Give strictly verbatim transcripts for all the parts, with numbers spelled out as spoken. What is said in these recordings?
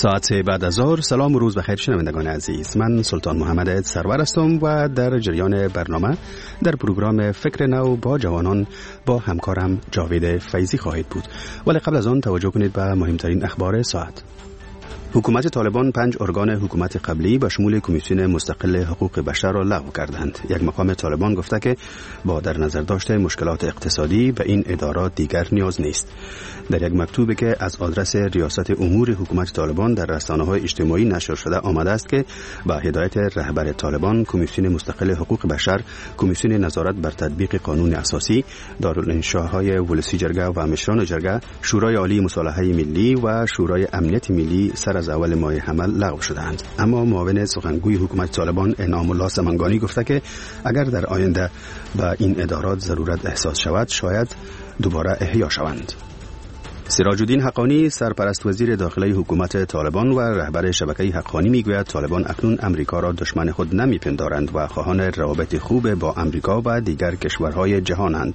ساعت بعد از ظهر. سلام و روز بخیر شنوندگان عزیز، من سلطان محمد سرور هستم و در جریان برنامه در پروگرام فکر نو با جوانان با همکارم جاوید فیضی خواهید بود. ولی قبل از آن توجه کنید به مهمترین اخبار ساعت. حکومت طالبان پنج ارگان حکومت قبلی به شمول کمیسیون مستقل حقوق بشر را لغو کردند. یک مقام طالبان گفته که با در نظر داشته مشکلات اقتصادی به این ادارات دیگر نیاز نیست. در یک مکتوبی که از آدرس ریاست امور حکومت طالبان در رسانه‌های اجتماعی نشر شده آمده است که با هدایت رهبر طالبان، کمیسیون مستقل حقوق بشر، کمیسیون نظارت بر تطبیق قانون اساسی، دارالانشاهای ولسی جرگه و مشران جرگه، شورای عالی مصالحه ملی و شورای امنیت ملی سر از اول ماه حمل لغو شدند. اما معاون سخنگوی حکومت طالبان انعام الله سمنگانی گفته که اگر در آینده به این ادارات ضرورت احساس شود شاید دوباره احیا شوند. سراج الدین حقانی، سرپرست وزیر داخلی حکومت طالبان و رهبر شبکه حقانی، میگوید طالبان اکنون امریکا را دشمن خود نمیپندارند و خواهان روابط خوب با امریکا و دیگر کشورهای جهانند.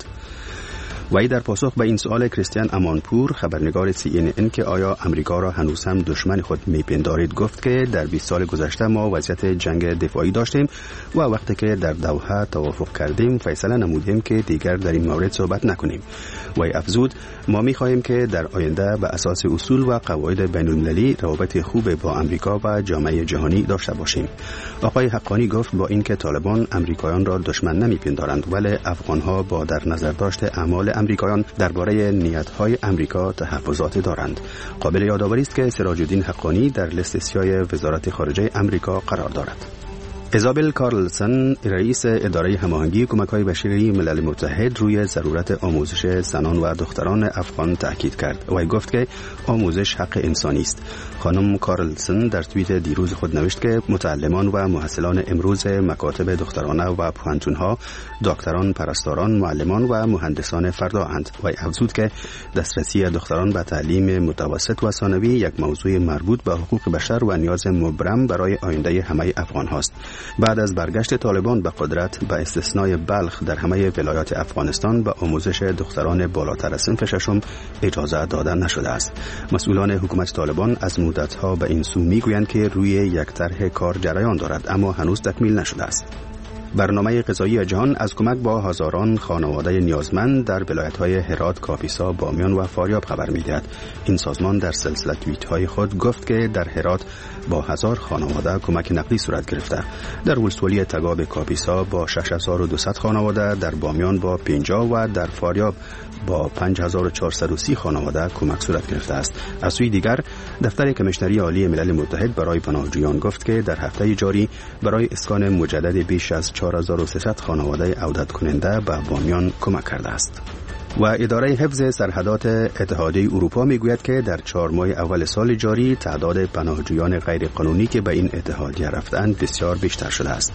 وی در پاسخ به این سوال کریستیان امانپور، خبرنگار سی ان ان، که آیا امریکا را هنوز هم دشمن خود میپندارید، گفت که در بیست سال گذشته ما وضعیت جنگ دفاعی داشتیم و وقتی که در دوحه توافق کردیم فیصله نمودیم که دیگر در این مورد صحبت نکنیم. وی افزود ما میخواهیم که در آینده به اساس اصول و قواعد بین المللی روابط خوب با امریکا و جامعه جهانی داشته باشیم. آقای حقانی گفت با اینکه طالبان امریکایان را دشمن نمیپندارند، ولی افغانها با در نظر داشته اعمال امریکایان درباره نیت‌های امریکا تحفظات دارند. قابل یادآوری است که سراج الدین حقانی در لیست سیاه وزارت خارجه امریکا قرار دارد. ایزابل کارلسن، رئیس اداره هماهنگی کمک‌های بشری ملل متحد، روی ضرورت آموزش زنان و دختران افغان تاکید کرد. وی گفت که آموزش حق انسانی است. خانم کارلسن در توییت دیروز خود نوشت که متعلمان و محصلان امروز مکاتب دخترانه و پوهنتون‌ها، دکتران، پرستاران، معلمان و مهندسان فردا اند. وی افزود که دسترسی دختران به تعلیم متوسط و ثانوی یک موضوع مربوط به حقوق بشر و نیاز مبرم برای آینده همه افغان هاست. بعد از برگشت طالبان به قدرت، به استثنای بلخ، در همه ولایات افغانستان به آموزش دختران بالاتر از صنف ششم اجازه داده نشده است. مسئولان حکومت طالبان از مدت‌ها به این سو میگویند که روی یک طرح کار جریان دارد اما هنوز تکمیل نشده است. برنامه غذایی جهان از کمک با هزاران خانواده نیازمند در ولایت‌های هرات، کاپیسا، بامیان و فاریاب خبر می‌دهد. این سازمان در سلسله توییت‌های خود گفت که در هرات با هزار خانواده کمک نقدی صورت گرفته. در ولسوالی تگاب کاپیسا با شش هزار و دویست خانواده، در بامیان با پنجاه و در فاریاب با پنج هزار و چهارصد و سی خانواده کمک صورت گرفته است. از سوی دیگر، دفتر کمیشنری عالی ملل متحد برای پناهجویان گفت که در هفته جاری برای اسکان مجدد بیش از چهار هزار و سیصد خانواده عودت کننده به بامیان کمک کرده است. و اداره حفظ سرحدات اتحادیه اروپا میگوید که در چهار ماه اول سال جاری تعداد پناهجویان غیر قانونی که به این اتحادیه رفتند بسیار بیشتر شده است.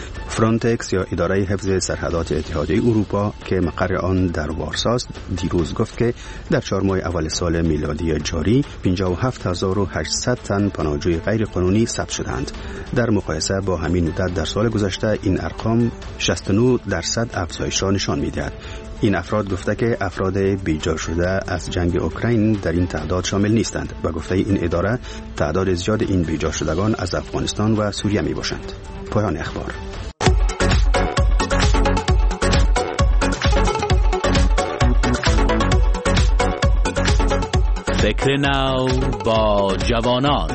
فرانتکس یا اداره حفظ سرحدات اتحادیه اروپا که مقر آن در وارساست، دیروز گفت که در چهار ماه اول سال میلادی جاری پنجاه و هفت هزار و هشتصد تن پناهجوی غیر قانونی ثبت شدند. در مقایسه با همین مدت در سال گذشته این ارقام شصت و نه درصد افزایش را نشان می‌دهد. این افراد گفته که افراد بیجا شده از جنگ اوکراین در این تعداد شامل نیستند و گفته این اداره تعداد زیاد این بیجا شدگان از افغانستان و سوریه می باشند. پایان اخبار. فکر نو با جوانان.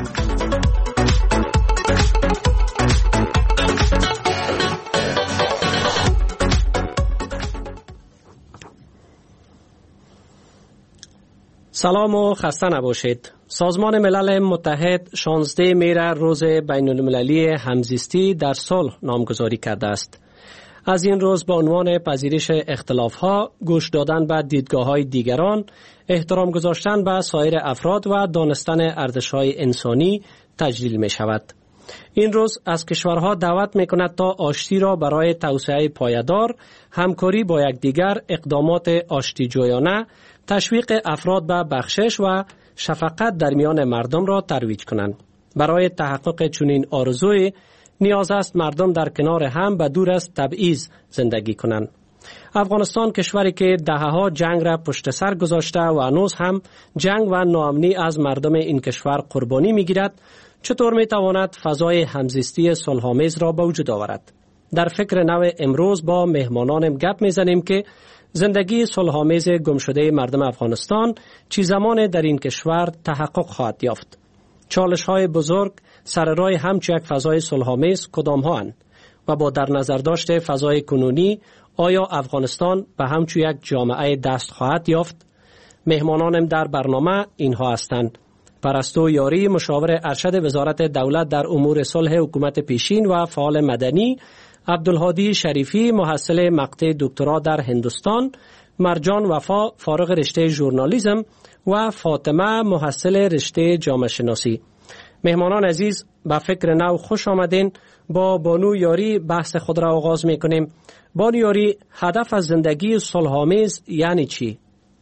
سلام و خسته نباشید. سازمان ملل متحد شانزده مهر روز بین المللی همزیستی در صلح نامگذاری کرده است. از این روز به عنوان پذیرش اختلاف‌ها، گوش دادن به دیدگاه‌های دیگران، احترام گذاشتن به سایر افراد و دانستن ارزش‌های انسانی تجلیل می‌شود. این روز از کشورها دعوت می‌کند تا آشتی را برای توسعه پایدار، همکاری با یکدیگر، اقدامات آشتی‌جویانه، تشویق افراد به بخشش و شفقت در میان مردم را ترویج کنند. برای تحقق چنین آرزویی نیاز است مردم در کنار هم و دور از تبعیض زندگی کنند. افغانستان کشوری که دهه‌ها جنگ را پشت سر گذاشته و هنوز هم جنگ و ناامنی از مردم این کشور قربانی می‌گیرد، چطور می‌تواند فضای همزیستی صلح‌آمیز را به وجود آورد؟ در فکر نو امروز با مهمانانم گپ می‌زنیم که زندگی صلح‌آمیز گمشده مردم افغانستان چی زمان در این کشور تحقق خواهد یافت؟ چالش‌های بزرگ سر راه همچو یک فضای صلح‌آمیز کدام‌ها اند و با در نظر داشت فضای کنونی آیا افغانستان به همچو یک جامعه دست خواهد یافت؟ مهمانانم در برنامه اینها هستند: پرستو یاری، مشاور ارشد وزارت دولت در امور صلح حکومت پیشین و فعال مدنی، عبدالهادی شریفی، محصل مقطع دکترا در هندوستان، مرجان وفا، فارغ رشته ژورنالیسم و فاطمه، محصل رشته جامعه شناسی. مهمانان عزیز، به فکر نو خوش آمدین. با بانو یاری بحث خود را آغاز می کنیم. بانو یاری، هدف از زندگی صلح‌آمیز یعنی چی؟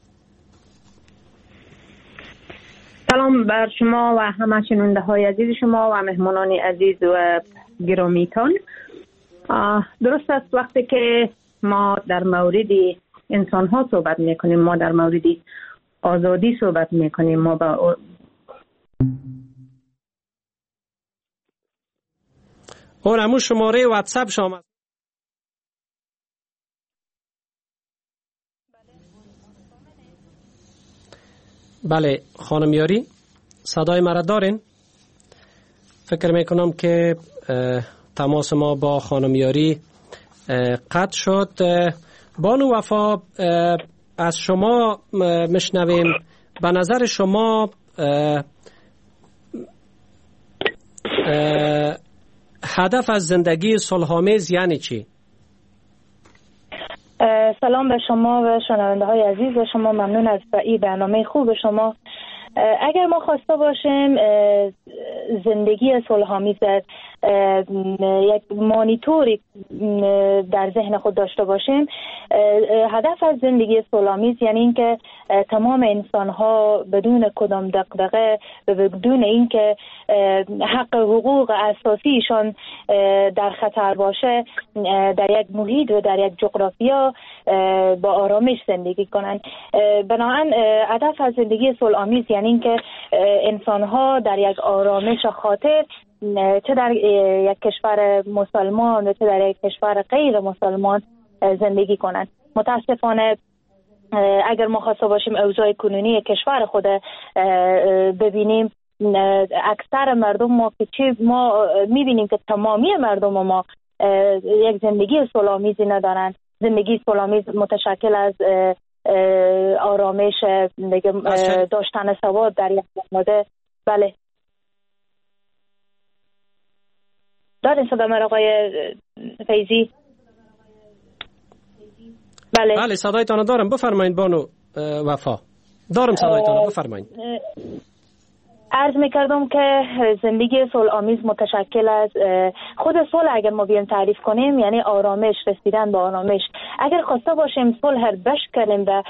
سلام بر شما و همه شنونده های عزیز شما و مهمانان عزیز و گرامیتان. درست است وقتی که ما در مورد انسان ها صحبت می کنیم، ما در مورد آزادی صحبت می کنیم، ما با اون همون شماره واتساپ شما. بله خانم یاری، صدای مرا دارین؟ فکر میکنم که تماس ما با خانم یاری قطع شد. بانو وفا، از شما مشنویم. به نظر شما هدف از زندگی صلح‌آمیز یعنی چی؟ سلام به شما و شنونده های عزیز و شما. ممنون از این برنامه خوب شما. اگر ما خواسته باشیم زندگی صلح‌آمیز یک مانیتوری در ذهن خود داشته باشیم، هدف از زندگی صلح‌آمیز یعنی اینکه تمام انسان‌ها بدون کدام دغدغه و بدون اینکه حق حقوق اساسیشان در خطر باشه در یک محیط و در یک جغرافیا با آرامش زندگی کنند. بنابراین هدف از زندگی صلح‌آمیز یعنی اینکه انسان‌ها در یک آرامش خاطر، چه در یک کشور مسلمان و چه در یک کشور غیر مسلمان زندگی کنند. متاسفانه اگر ما خواسته باشیم اوضاع کنونی کشور خود ببینیم، اکثر مردم ما که چی ما میبینیم که تمامی مردم ما یک زندگی صلح‌آمیزی ندارند. زندگی صلح‌آمیز متشکل از آرامش، داشتن سواد در یک خانواده. بله دارین صدا من آقای فیضی؟ بله بله صدایتان دارم، بفرمایید بانو وفا. دارم صدایتان، بفرمایید. عرض میکردم که زندگی صلح‌آمیز متشکل از خود صلح. اگر ما بیایم تعریف کنیم یعنی آرامش، رسیدن به آرامش. اگر خواسته باشیم صلح را بشکنیم به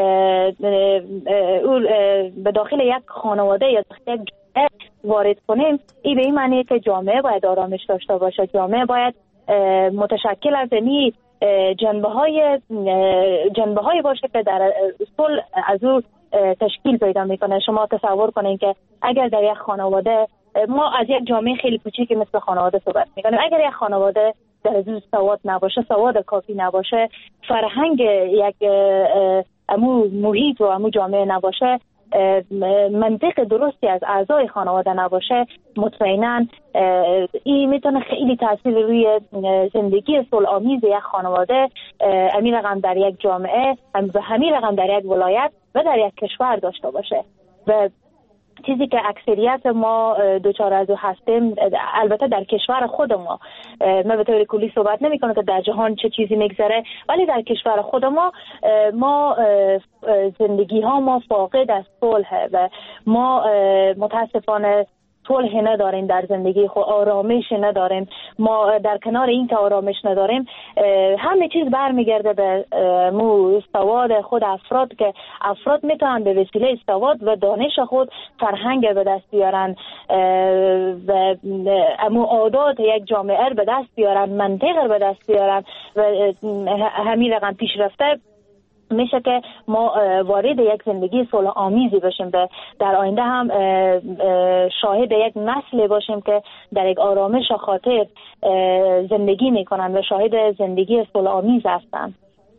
به داخل یک خانواده یا یک جامعه وارد کنیم، این به این معنیه که جامعه باید آرامش داشته باشه. جامعه باید متشکل از این جنبه های جنبه های باشه که در صلح از او تشکیل پیدا میکنه. شما تصور کنین که اگر در یک خانواده، ما از یک جامعه خیلی کوچیکی مثل خانواده صحبت میکنیم، اگر یک خانواده در از سواد نباشه، سواد کافی نباشه، فرهنگ یک امو محیط و امو جامعه نباشه، منطق درستی از اعضای خانواده نباشه، مطمئنا این میتونه خیلی تاثیر روی زندگی صلح‌آمیز یک خانواده، همین رقم در یک جامعه و همین رقم در یک ولایت و در یک کشور داشته باشه. و چیزی که اکثریت ما دوچار از او هستیم، البته در کشور خود ما، من به طور کلی صحبت نمی کنم که در جهان چه چیزی میگذره، ولی در کشور خود ما ما زندگی ها ما فاقد از صلح و ما متاسفانه صلح نداریم در زندگی خود، آرامش نداریم. ما در کنار این که آرامش نداریم همه چیز برمیگرده به مو سواد خود افراد، که افراد میتونن به وسیله سواد و دانش خود فرهنگ به دست بیارن و امو عادات یک جامعه به دست بیارن، منطق به دست بیارن و همین رقم پیشرفته میشه که ما وارد یک زندگی صلح آمیزی باشیم و در آینده هم شاهد یک نسل باشیم که در یک آرامش و خاطر زندگی میکنن و شاهد زندگی صلح آمیز هستن.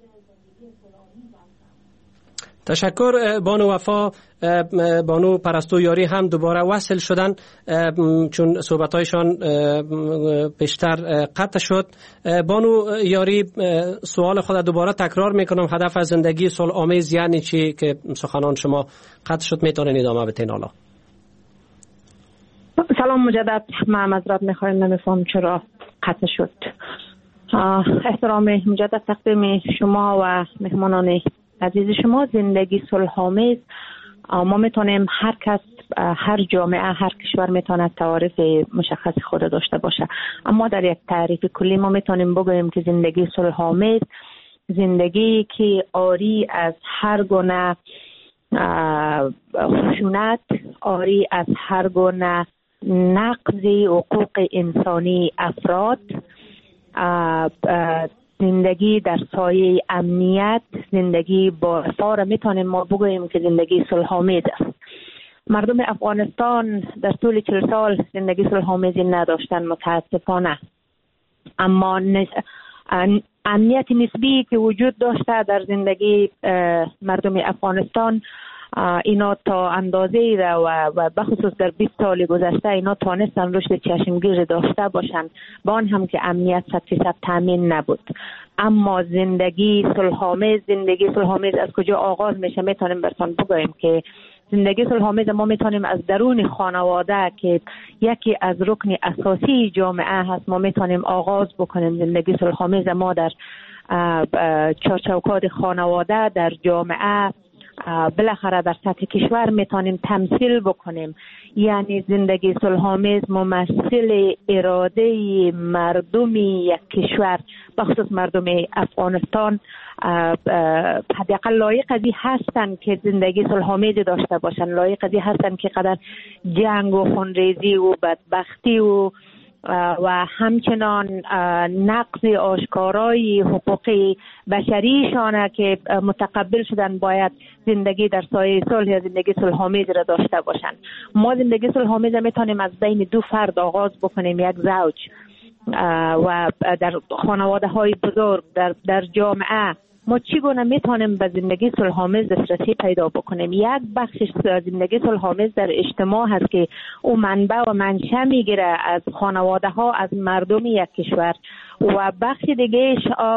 تشکر بانو وفا. بانو پرستو یاری هم دوباره وصل شدن چون صحبتایشان بیشتر قطع شد. بانو یاری سوال خود دوباره تکرار میکنم، هدف از زندگی صلح آمیز یعنی چی که سخنان شما قطع شد؟ میتونین ادامه بدین حالا. سلام مجدد، من معذرت میخوایم نمیفهم چرا قطع شد. احترام مجدد تقدیم شما و مهمانان عزیز شما. زندگی صلح آمیز ما میتونیم هر کس، هر جامعه، هر کشور میتونه تعریف مشخص خود داشته باشه، اما در یک تعریف کلی ما میتونیم بگوییم که زندگی صلح آمیز زندگی که عاری از هر گونه خشونت، عاری از هر گونه نقض حقوق انسانی افراد، زندگی در سایه امنیت، زندگی با رفاه میتونیم ما بگوییم که زندگی صلح آمیز است. مردم افغانستان در طول چهل سال زندگی صلح آمیزی نداشتن متاسفانه، اما امنیت نسبی که وجود داشته در زندگی مردم افغانستان، اینا تا اندازه‌ای را و بخصوص در بیست سال گذشته اینا توانستن رشد چشمگیر داشته باشند، با آن هم که امنیت صد فیصد تامین نبود. اما زندگی صلح آمیز، زندگی صلح آمیز از کجا آغاز میشه؟ میتونیم براتون بگویم که زندگی صلح آمیز ما میتونیم از درون خانواده که یکی از رکن اساسی جامعه هست ما میتونیم آغاز بکنیم. زندگی صلح آمیز ما در چارچوکات خانواده، در جامعه، بالاخره در سطح کشور میتونیم تمثیل بکنیم. یعنی زندگی صلح آمیز ممثل اراده مردم یک کشور، بخصوص مردم افغانستان، حداقل لایق ازی هستن که زندگی صلح آمیز داشته باشن، لایق ازی هستن که قدر جنگ و خونریزی و بدبختی و و همچنان نقض آشکارای حقوق بشریشانه که متقبل شدن باید زندگی در سایه صلح یا زندگی صلح آمیز را داشته باشند. ما زندگی صلح آمیز میتونیم از بین دو فرد آغاز بکنیم، یک زوج و در خانواده های بزرگ، در, در جامعه. ما چگونه میتونیم به زندگی صلح آمیز دسترسی پیدا بکنیم؟ یک بخش زندگی صلح آمیز در اجتماع هست که او منبع و منشأ میگیره از خانواده ها، از مردم یک کشور، و بخش دیگه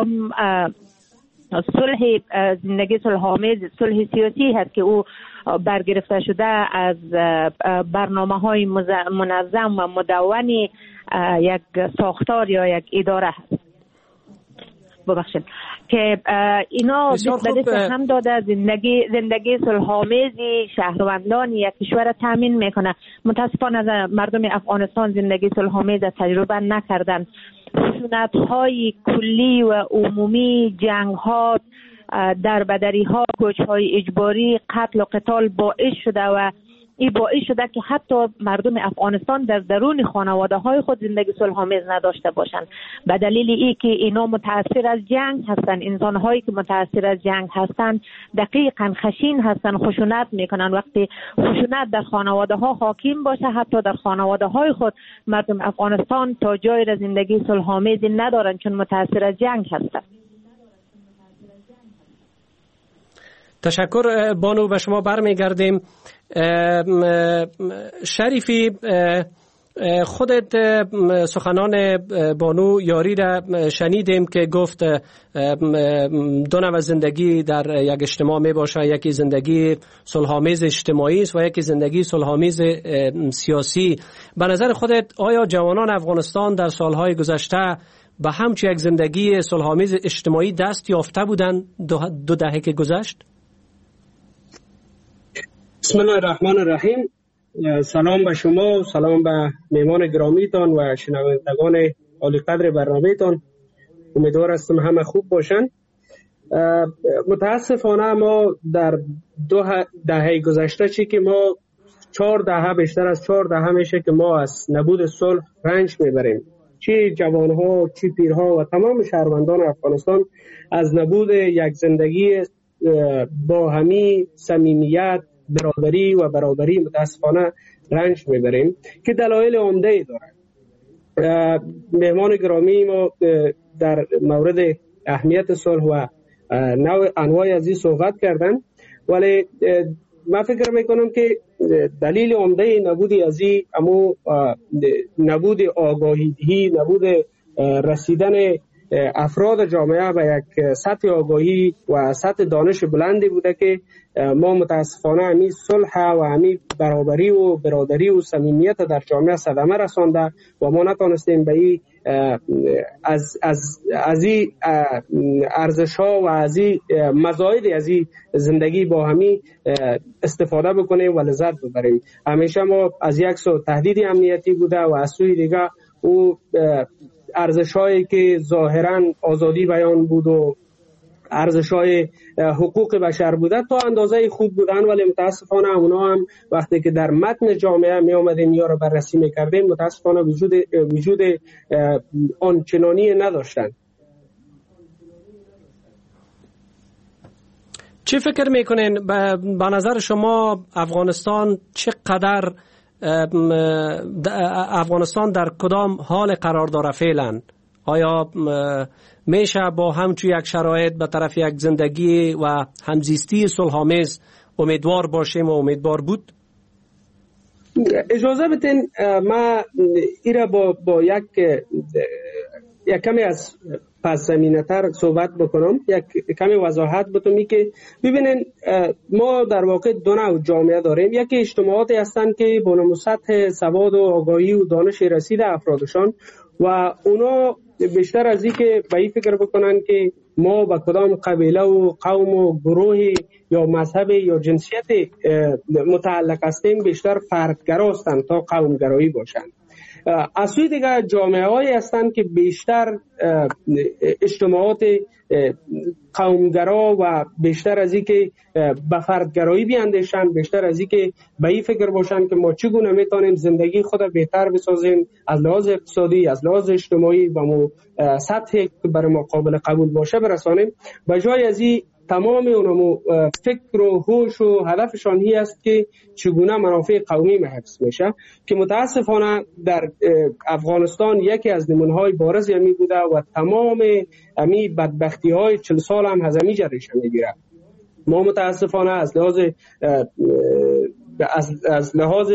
صلح زندگی صلح آمیز صلح سیاسی هست که او برگرفته شده از برنامه های منظم و مدون یک ساختار یا یک اداره هست. ببخشید که اینا به دست هم داده زندگی زندگی صلح آمیزی شهروندان یک کشور تامین میکنه. متاسفانه مردم افغانستان زندگی صلح آمیز تجربه نکردن. خشونت‌های کلی و عمومی، جنگ‌ها، دربدری‌ها، کوچ‌های اجباری، قتل و قتال باعث شده و این باعث شده که حتی مردم افغانستان در درون خانواده های خود زندگی صلح آمیز نداشته باشند. به دلیل ای که اینا متاثر از جنگ هستند. انسان هایی که متاثر از جنگ هستند دقیقاً خشین هستند، خشونت میکنن. وقتی خشونت در خانواده ها حاکم باشه، حتی در خانواده های خود مردم افغانستان تا جای را زندگی صلح آمیز ندارن، چون متاثر از جنگ هستند. تشکر بانو، به شما برمیگردیم. شریفی، خودت سخنان بانو یاری را شنیدیم که گفت دو نوع زندگی در یک اجتماع می باشه، یکی زندگی صلح آمیز اجتماعی است و یکی زندگی صلح آمیز سیاسی. به نظر خودت آیا جوانان افغانستان در سالهای گذشته به همچون یک زندگی صلح آمیز اجتماعی دست یافته بودند دو دهه که گذشت؟ بسم الله الرحمن الرحیم. سلام به شما، سلام به مهمان گرامیتان و شنوندگان عالی قدر برنامه‌تان. امیدوار هستم همه خوب باشن. متاسفانه ما در دو دهه گذشته چی که ما چهار دهه بیشتر از چهار دهه میشه که ما از نبود صلح رنج میبریم. چی جوانها، چی پیرها و تمام شهروندان افغانستان از نبود یک زندگی با همی صمیمیت، برادری و برابری متاسفانه رنج میبریم که دلایل عمده‌ای داره. مهمان گرامی ما در مورد اهمیت صلح و نوع انواع از این صحبت کردن، ولی من فکر میکنم که دلیل عمده نبودی از این امو نبود آگاهی، نبود رسیدن افراد جامعه به یک سطح آگاهی و سطح دانش بلندی بوده که ما متاسفانه همین صلح و همین برابری و برادری و صمیمیت در جامعه صدمه رسانده و ما نتونستیم به این از از از این ارزش ها و از این مزاید از این زندگی با همین استفاده بکنیم و لذت ببریم. همیشه ما از یک سو تهدید امنیتی بوده و از سوی دیگه او ارزش‌هایی که ظاهراً آزادی بیان بود و ارزش‌های حقوق بشر بوده تا اندازه خوب بودن، ولی متاسفانه اونا هم وقتی که در متن جامعه می آمدیم یا رو بررسی می‌کردیم متاسفانه وجود وجود آنچنانی نداشتن. چی فکر میکنین به نظر شما افغانستان چقدر افغانستان در کدام حال قرار داره فعلا؟ آیا میشه با همچون یک شرایط به طرف یک زندگی و همزیستی صلح‌آمیز امیدوار باشیم و امیدوار بود؟ اجازه بدین ما ایره با با یک یک کمی از پس زمینه تر صحبت بکنم، یک کمی وضاحت بتونم که ببینین ما در واقع دو نوع جامعه داریم. یکی اجتماعاتی هستند که با سطح سواد و آگاهی و دانش رسیده افرادشان و اونا بیشتر از این که به این فکر بکنن که ما به کدام قبیله و قوم و گروه یا مذهب یا جنسیت متعلق هستیم بیشتر فردگرا هستند تا قومگرایی باشند. از سوی دیگه جامعه هایی هستند که بیشتر اجتماعات قومگرا و بیشتر از این که به فردگرایی بیاندیشند، بیشتر از این که به این فکر باشند که ما چگونه میتونیم زندگی خود بهتر بسازیم از لحاظ اقتصادی، از لحاظ اجتماعی و مو سطحی که برای ما قابل قبول باشه برسانیم. به جای از این تمام اونمو فکر و هوش و هدفشان هی است که چگونه منافع قومی حفظ میشه که متاسفانه در افغانستان یکی از نمونه‌های بارز همی بوده و تمام همی بدبختی‌های چهل سال هم از همی جریشه میگیره. ما متاسفانه از لحاظ از, از لحاظ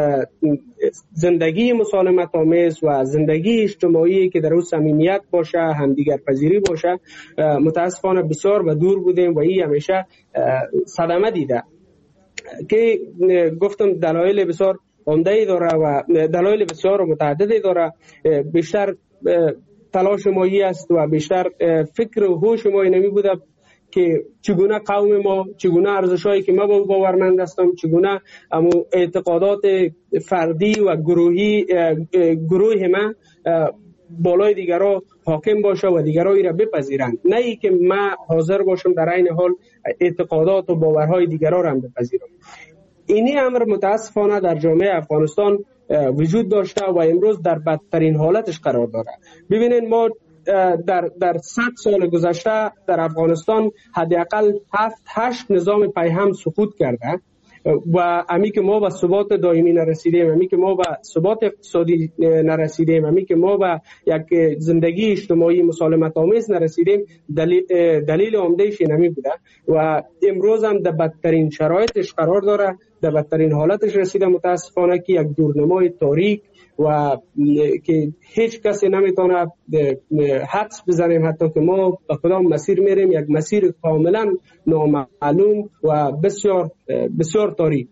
زندگی مسالمت آمیز و زندگی اجتماعی که در اون صمیمیت باشه، همدیگر پذیری باشه، متاسفانه بسیار به دور بودیم و این همیشه صدمه دیده که گفتم دلایل بسیار عمده‌ای داره و دلایل بسیار متعددی داره. بیشتر تلاش مایی است و بیشتر فکر و هوش ما نمی بوده که چگونه قوم ما، چگونه ارزشایی که ما با باورمند هستم، چگونه امو اعتقادات فردی و گروهی گروه ما بالای دیگرها حاکم باشه و دیگرها ای را بپذیرند، نه ای که ما حاضر باشم در این حال اعتقادات و باورهای دیگرها را هم بپذیرم. اینی امر متاسفانه در جامعه افغانستان وجود داشته و امروز در بدترین حالتش قرار داره. ببینید ما در در صد سال گذشته در افغانستان حداقل هفت هشت نظام پیهم سقوط کرده و امی که ما به ثبات دائمی نرسیدیم، امی که ما به ثبات اقتصادی نرسیدیم، امی که ما به یک زندگی اجتماعی مسالمت آمیز نرسیدیم، دلیل دلیل عمده‌اش نمی بوده و امروز هم در بدترین شرایطش قرار داره، در بدترین حالتش رسیده متاسفانه که یک دورنمای تاریک و که هیچ کسی نمیتونه حدس بزنیم حتی که ما به کدام مسیر میریم، یک مسیر کاملا نامعلوم و بسیار بسیار تاریک.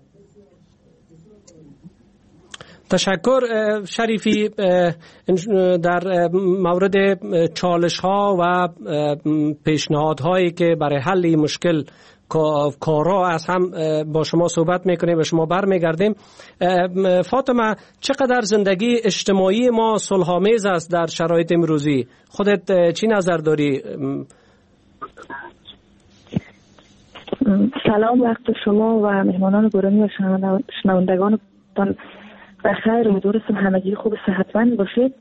تشکر شریفی. در مورد چالش ها و پیشنهادهایی که برای حل این مشکل کارا از هم با شما صحبت میکنیم و شما برمیگردیم. فاطمه، چقدر زندگی اجتماعی ما صلح‌آمیز است در شرایط امروزی؟ خودت چی نظر داری؟ سلام، وقت شما و مهمانان گرامی و شنوندگانتان بخیر. امیدوارم همگی خوب صحتمند باشید.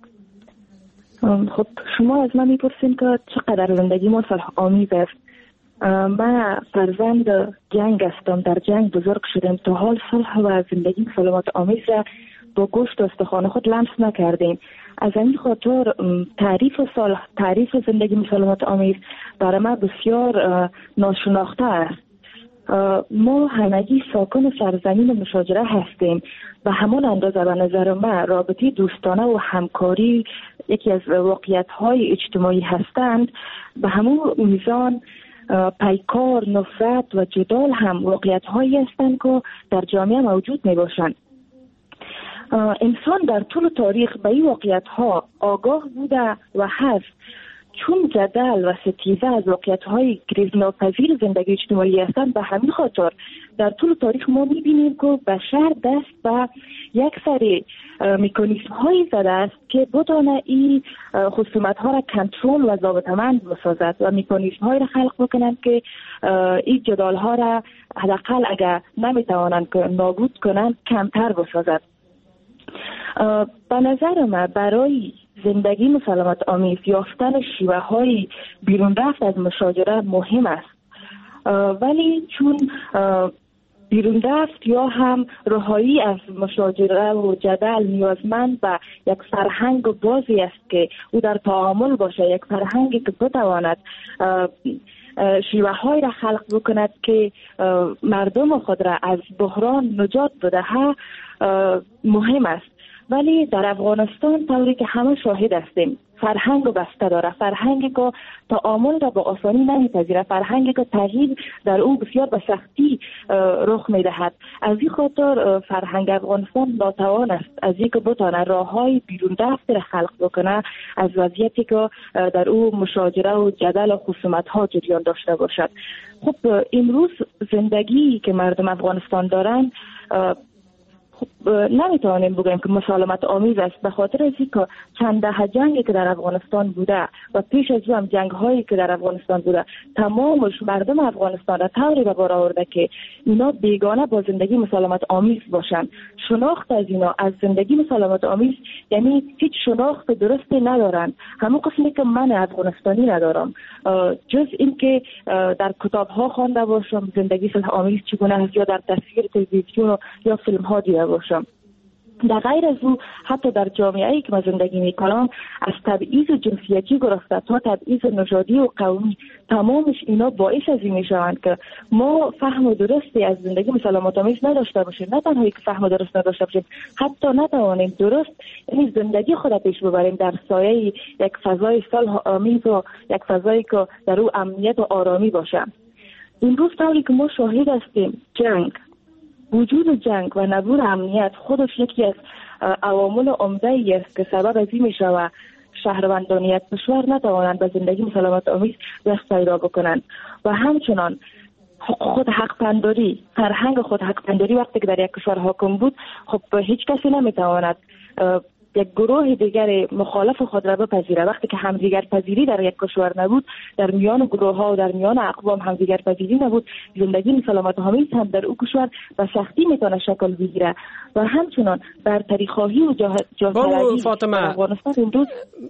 خب شما از من میپرسین که چقدر زندگی ما صلح‌آمیز است. من فرزند جنگ هستم، در جنگ بزرگ شدم. تا حال صلح و زندگی سلامت آمیز را با گوشت و استخوان خود لمس نکردیم. از این خاطر تعریف صلح، تعریف زندگی سلامت آمیز برای من بسیار ناشناخته است. ما همگی ساکن سرزمین مشاجره هستیم و همان اندازه به نظر من رابطه دوستانه و همکاری یکی از واقعیت‌های اجتماعی هستند، به همون میزان پیکار، نفرت و جدال هم واقعیت‌هایی هستند که در جامعه موجود میباشند. انسان در طول تاریخ به این واقعیت‌ها آگاه بوده و هست. چون جدل و ستیزه از واقعیت‌های گریزناپذیر زندگی اجتماعی هستند، به همین خاطر در طول تاریخ ما می‌بینیم که بشر دست به یک سری مکانیزم‌هایی زده است که بتونه این خصومت‌ها را کنترل و ضابطه‌مند بسازد و مکانیزم‌هایی را خلق بکنند که این جدال‌ها را حداقل اگر نمی‌توانند که نابود کنند کمتر بسازد. به نظر من برای زندگی مسالمت آمیز یافتن شیوه های بیرون رفت از مشاجره مهم است، ولی چون بیرون رفت یا هم رهایی از مشاجره و جدل نیازمند به یک فرهنگ بازی است که او در تعامل باشه، یک فرهنگی که بتواند شیوه های را خلق بکند که مردم خود را از بحران نجات بدهد مهم است. ولی در افغانستان طوری که همه شاهد هستیم فرهنگ بسته داره، فرهنگی که تعامل را با آسانی نمیپذیره، فرهنگی که تغییر در او بسیار به سختی رخ میدهد. از این خاطر فرهنگ افغانستان ناتوان است از اینکه بتونه راههای بیرون رفت را خلق بکنه از وضعیتی که در او مشاجره و جدل و خصومت ها جریان داشته باشد. خب امروز زندگی که مردم افغانستان دارن نمیتوانیم بگوییم که مسالمت آمیز است، به خاطر از اینکه چند دهه جنگی که در افغانستان بوده و پیش از او هم جنگ هایی که در افغانستان بوده تمامش مردم افغانستان را طوری به بار آورده که اینا بیگانه با زندگی مسالمت آمیز باشند. شناخت از اینا از زندگی مسالمت آمیز یعنی هیچ شناخت درستی ندارند. همون قسمی که من افغانستانی ندارم، جز اینکه در کتاب ها خوانده باشم زندگی صلح آمیز چگونه است یا در تصویر تلویزیون یا فیلم ها دیده باشم. در غیر از او حتی در جامعه‌ای که ما زندگی میکنم از تبعیض جنسیتی گرفته تا تبعیض نژادی و قومی تمامش اینا باعث از این میشوند که ما فهم درستی از زندگی مسالمت آمیز نداشته باشیم. نه تنها که فهم درست نداشته باشیم، حتی نتوانیم درست این زندگی خود پیش ببریم در سایه یک فضای صلح آمیز و یک فضایی که در او امنیت و آرامی باشه. امروز طوری که ما شاهد هستیم جنگ، وجود جنگ و نبود امنیت خودش یکی از عوامل عمده ای است که سبب از این میشه و شهروندان یک کشور نتوانند به زندگی مسالمت آمیز دست پیدا بکنند. و همچنان خود حق پنداری، فرهنگ خود حق پنداری وقتی که در یک کشور حاکم بود، خب هیچ کسی نمیتواند یک گروه دیگر مخالف خود را بپذیره. وقتی که همدیگر پذیری در یک کشور نبود، در میان گروه ها و در میان اقوام همدیگر پذیری نبود، زندگی سلامت آمیز هم در او کشور به سختی میتونه شکل بگیره. و همچنان برتری خواهی و جاهلگی فاطمه افغانستان امروز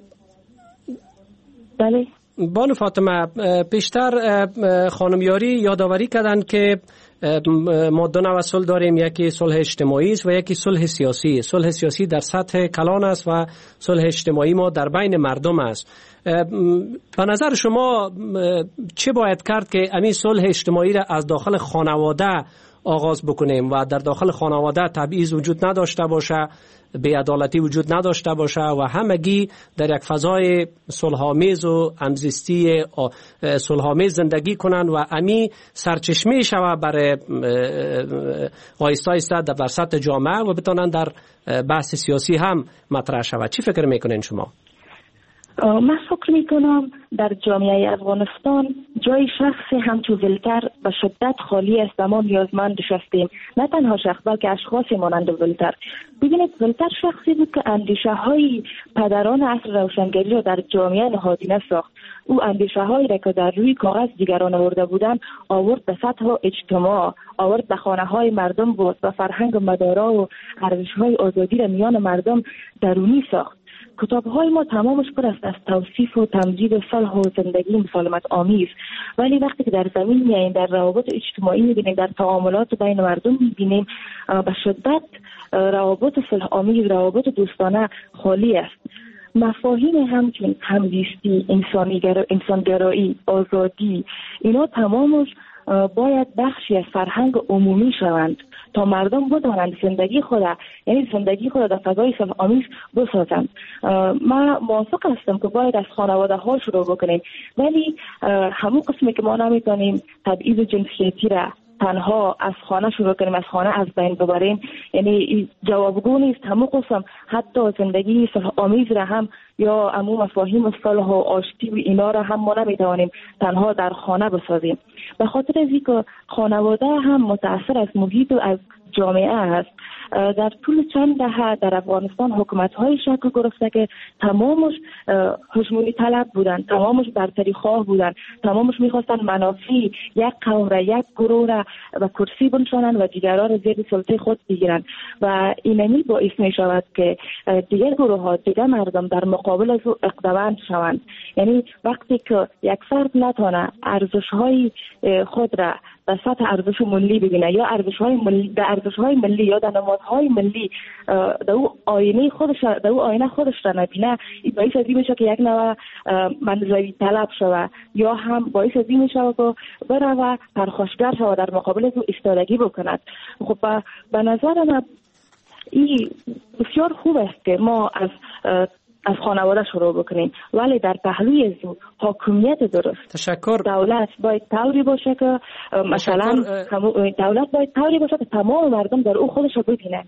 بله بانو فاطمه پیشتر خانمیاری یادآوری کردن که ما دو نوع صلح داریم، یکی صلح اجتماعی است و یکی صلح سیاسی. صلح سیاسی در سطح کلان است و صلح اجتماعی ما در بین مردم است. به نظر شما چه باید کرد که همین صلح اجتماعی را از داخل خانواده آغاز بکنیم و در داخل خانواده تبعیض وجود نداشته باشه، بی‌عدالتی وجود نداشته باشه و همگی در یک فضای صلح‌آمیز و همزیستی صلح‌آمیز زندگی کنند و امی سرچشمه شود برای آیسته آیسته در سطح جامعه و بتونن در بحث سیاسی هم مطرح شود. چی فکر میکنین شما؟ من فکر میکنم در جامعه افغانستان جای شخصی همچون ولتر به شدت خالی است و ما نیازمند شستیم. نه تنها شخص بلکه اشخاصی مانند ولتر. ببینید ولتر شخصی بود که اندیشه های پدران عصر روشنگری را در جامعه نهادینه ساخت. او اندیشه هایی را که در روی کاغذ دیگران آورده بودند آورد به سطح اجتماع، آورد به خانه های مردم بود و فرهنگ مدارا و ارزش های آزادی را میان مردم درونی ساخت. کتاب‌های ما تمامش پر است از توصیف و تمجید صلح و زندگی مسالمت آمیز، ولی وقتی که در زمین میاییم، در روابط اجتماعی میبینیم، در تعاملات بین مردم میبینیم، به شدت روابط صلح آمیز، روابط دوستانه خالی است. مفاهیم همچون همزیستی، انسانگرایی، آزادی، اینا تمامش باید بخشی از فرهنگ عمومی شوند تا مردم بتوانند زندگی خود، یعنی زندگی خود در فضای صلح آمیز بسازند. من موافق هستم که باید از خانواده ها شروع بکنیم، ولی همون قسمی که ما نمیتونیم تبعیض جنسیتی را تنها از خانه شروع کنیم، از خانه از بین ببریم، یعنی جوابگو نیست. همون قسم حتی زندگی صلح آمیز را هم یا عموم مفاهیم صلح و آشتی و اینا را هم ما نمیتوانیم تنها در خانه بسازیم. به خاطر از اینکه خانواده هم متأثر از محیط و از جامعه است. در طول چند دهه در افغانستان حکومت‌های شکل گرفته که تمامش هژمونی طلب بودند، تمامش برتری خواه بودند، تمامش می‌خواستند منافع یک قوم را، یک گروه را و کرسی بنشانند و دیگران را زیر سلطه خود بگیرند و اینمی باعث می‌شود که دیگر گروه‌ها، دیگر مردم در مقابل از او اقدام شوند. یعنی وقتی که یک فرد نتونه ارزش‌های خود را در سطح ارزش ملی ببینه یا ارزش‌های ملی در ارزش‌های ملی یا در نمادهای ملی در او آینه خودش در او آینه خودش را نبینه، این باعث از این میشه که یک نوع منزوی طلب شوه یا هم باعث از این میشه که بروه پرخاشگر شوه در مقابل از او ایستادگی بکند. خب به نظر من این بسیار خوب است که ما از از خانواده شروع بکنیم، ولی در پهلوی از حاکمیت درست. تشکر. دولت باید طوری باشه که مثلا دولت باید طوری باشه که تمام مردم در او خودش رو ببینن.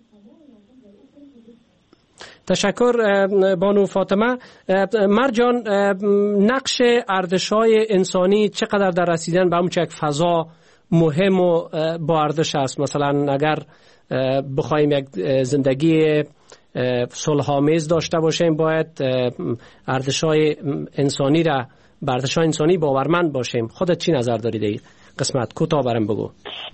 تشکر بانو فاطمه. مرجان، نقش ارزش‌های انسانی چقدر در رسیدن به اون چه یک فضا مهم و با ارزش است؟ مثلا اگر بخوایم یک زندگی صلح‌آمیز داشته باشیم، باید ارزش‌های انسانی را به ارزش‌های انسانی باورمند باشیم. خودت چی نظر داری در این قسمت؟ کوتاه برام بگو.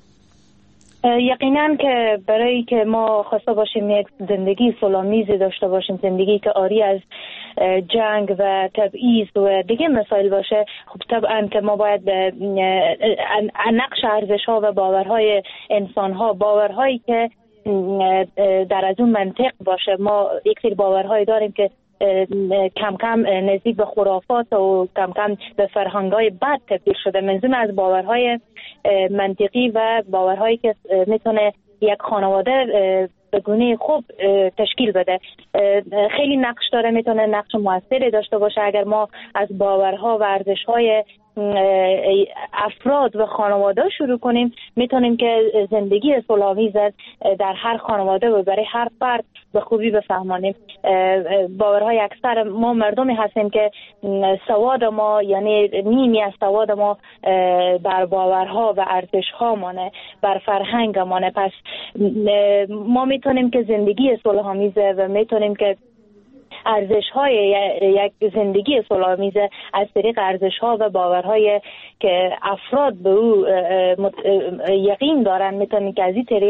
یقینا که برای که ما خواسته باشیم یک زندگی صلح‌آمیز داشته باشیم، زندگی که آری از جنگ و تبعیض و دیگه مسائل باشه، خب طبعا که ما باید نقش ارزش‌ها و باورهای انسان‌ها، باورهایی که در از اون منطق باشه. ما یک سری باورهایی داریم که کم کم نزدیک به خرافات و کم کم به فرهنگ‌های بد تبدیل شده. منظور از باورهای منطقی و باورهایی که میتونه یک خانواده به گونه خوب تشکیل بده. خیلی نقش داره، میتونه نقش موثری داشته باشه. اگر ما از باورها و ارزش‌های افراد و خانواده شروع کنیم، میتونیم که زندگی صلح‌آمیز در هر خانواده و برای هر فرد به خوبی بفهمانیم. باورهای اکثر ما مردمی هستیم که سواد ما، یعنی نیمی از سواد ما بر باورها و ارزش‌ها مانه، بر فرهنگ مانه. پس ما میتونیم که زندگی صلح‌آمیز و میتونیم که ارزش‌های یک زندگی صلح‌آمیز از طریق ارزش‌ها و باورهای که افراد به او یقین دارن میتونیم که از این طریق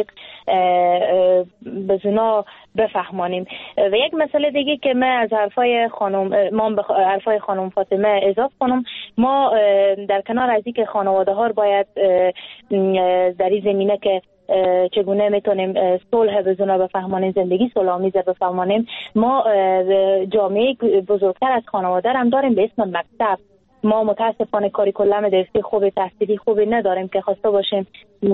به زنا بفهمانیم. و یک مسئله دیگه که من از حرفای خانم ما به حرفای خانم فاطمه اضافه کنم، ما در کنار از اینکه خانواده ها باید در این زمینه که چگونه میتونیم صلح بزنا بفهمانیم، زندگی صلح‌آمیز بفهمانیم، ما جامعه بزرگتر از خانواده هم داریم به اسم مکتب. ما متاسفانه کاریکولم درسی خوب، تحصیلی خوبی نداریم که خواسته باشیم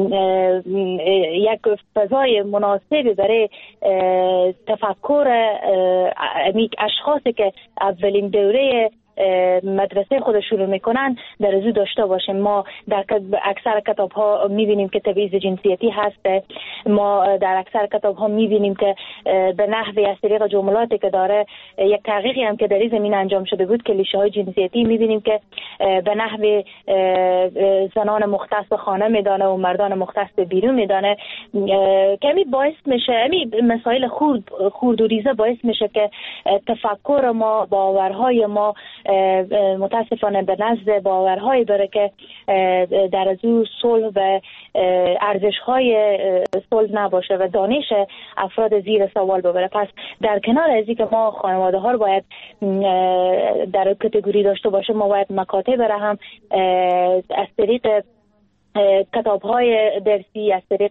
یک فضای مناسبی برای تفکر اشخاصی که اولین دوره مدرسه خود شروع میکنن در ازو داشته باشیم. ما در اکثر کتاب ها میبینیم که تبعیض جنسیتی هست. ما در اکثر کتاب ها میبینیم که به نحوی از طریق جملاتی که داره، یک تحقیقی هم که در این زمین انجام شده بود، کلیشه های جنسیتی میبینیم که به نحوی زنان مختص به خانه میدانه و مردان مختص به بیرون میدانه، کمی باعث میشه، امی مسائل خورد خورد و ریزه باعث میشه که تفکر ما، باورهای ما متاسفانه به نزد باورهای بره که در ازو صلح و ارزش‌های صلح نباشه و دانش افراد زیر سوال ببره. پس در کنار از اینکه ما خانواده ها رو باید در کاتگوری داشته باشه، ما باید مکاتب را هم از طریق کتاب های درسی، از طریق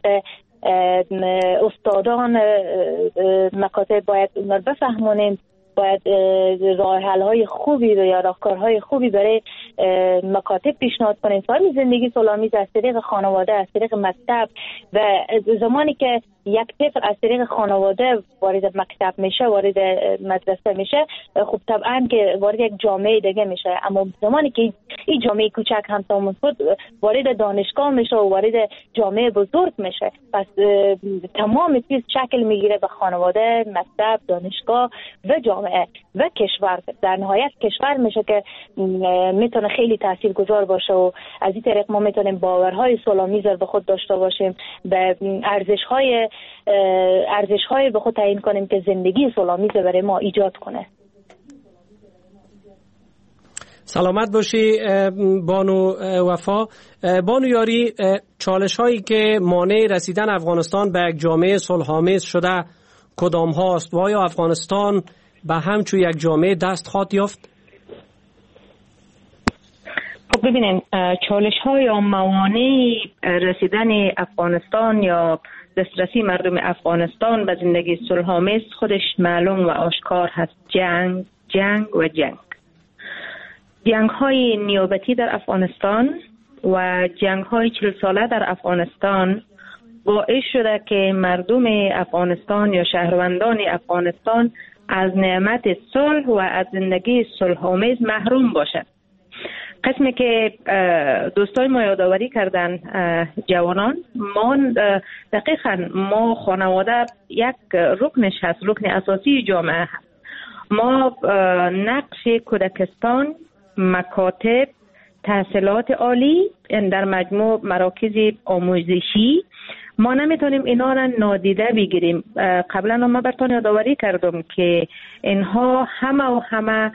استادان مکاتب باید اون رو بفهمونیم، باید راه حل های خوبی یا راهکارهای خوبی برای مکاتب پیشنهاد کنیم. فرم زندگی صلح‌آمیز از طریق خانواده، از طریق مکتب، و زمانی که یک طفل از طریق خانواده وارد مکتب میشه، وارد مدرسه میشه، خب طبعا که وارد یک جامعه دیگه میشه. اما زمانی که این جامعه کوچک هم خود وارد دانشگاه میشه و وارد جامعه بزرگ میشه، پس تمام چیز شکل میگیره به خانواده، مکتب، دانشگاه و جامعه و کشور. در نهایت کشور میشه که میتونه خیلی تاثیرگذار باشه و از این طریق ما میتونیم باورهای صلح‌آمیز به خود داشته باشیم، به ارزش‌های ارزش‌های به خود تعیین کنیم که زندگی صلح‌آمیز برای ما ایجاد کنه. سلامت باشی بانو وفا. بانو یاری، چالش هایی که مانع رسیدن افغانستان به یک جامعه صلح‌آمیز شده کدام هاست و آیا افغانستان به همچون یک جامعه دست خواهد یافت؟ خب ببینیم، چالش های یا موانع رسیدن افغانستان یا دسترسی مردم افغانستان به زندگی صلح‌آمیز خودش معلوم و آشکار هست. جنگ، جنگ و جنگ. جنگ های نیابتی در افغانستان و جنگ های چهل ساله در افغانستان باعث شده که مردم افغانستان یا شهروندان افغانستان از نعمت صلح و از زندگی صلح‌آمیز محروم باشد. قسمی که دوستای ما یادآوری کردن جوانان، ما دقیقاً ما خانواده یک رکنش هست، رکن اساسی جامعه هست. ما نقش کودکستان، مکاتب، تحصیلات عالی در مجموع مراکز آموزشی، ما نمیتونیم اینا را نادیده بگیریم. قبلا ما براتون یادآوری کردم که اینها همه و همه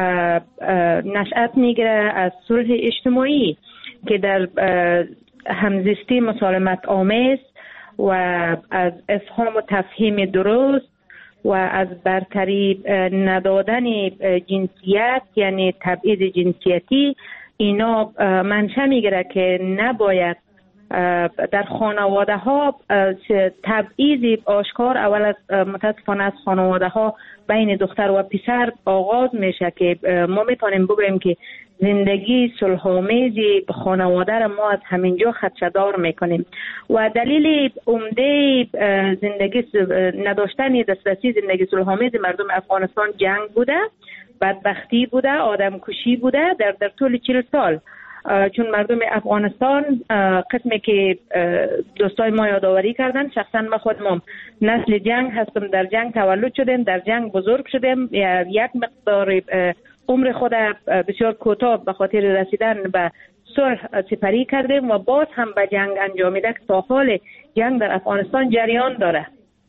نشأت میگیره از صلح اجتماعی که در همزیستی مسالمت آمیز و از افهام و تفهیم درست و از برتری ندادن جنسیت یعنی تبعیض جنسیتی، اینا منشأ میگیره که نباید در خانواده ها تبعیض آشکار اول از متاسفانه از خانواده ها بین دختر و پسر آغاز میشه که ما میتونیم بگوییم که زندگی صلح‌آمیز خانواده را ما از همینجا خدشه‌دار میکنیم و دلیل عمده زندگی نداشتن دسترسی زندگی صلح‌آمیز مردم افغانستان جنگ بوده، بدبختی بوده، آدمکشی بوده در در طول چهل سال. چون مردم افغانستان قسمی که دوستای ما یادآوری کردن، شخصا من خودم نسل جنگ هستم، در جنگ تولد شدم، در جنگ بزرگ شدم، یک مقدار عمر خود بسیار کوتاه به خاطر رسیدن به صلح سپری کردیم و باز هم به جنگ انجامیده که تا حال جنگ در افغانستان جریان داره.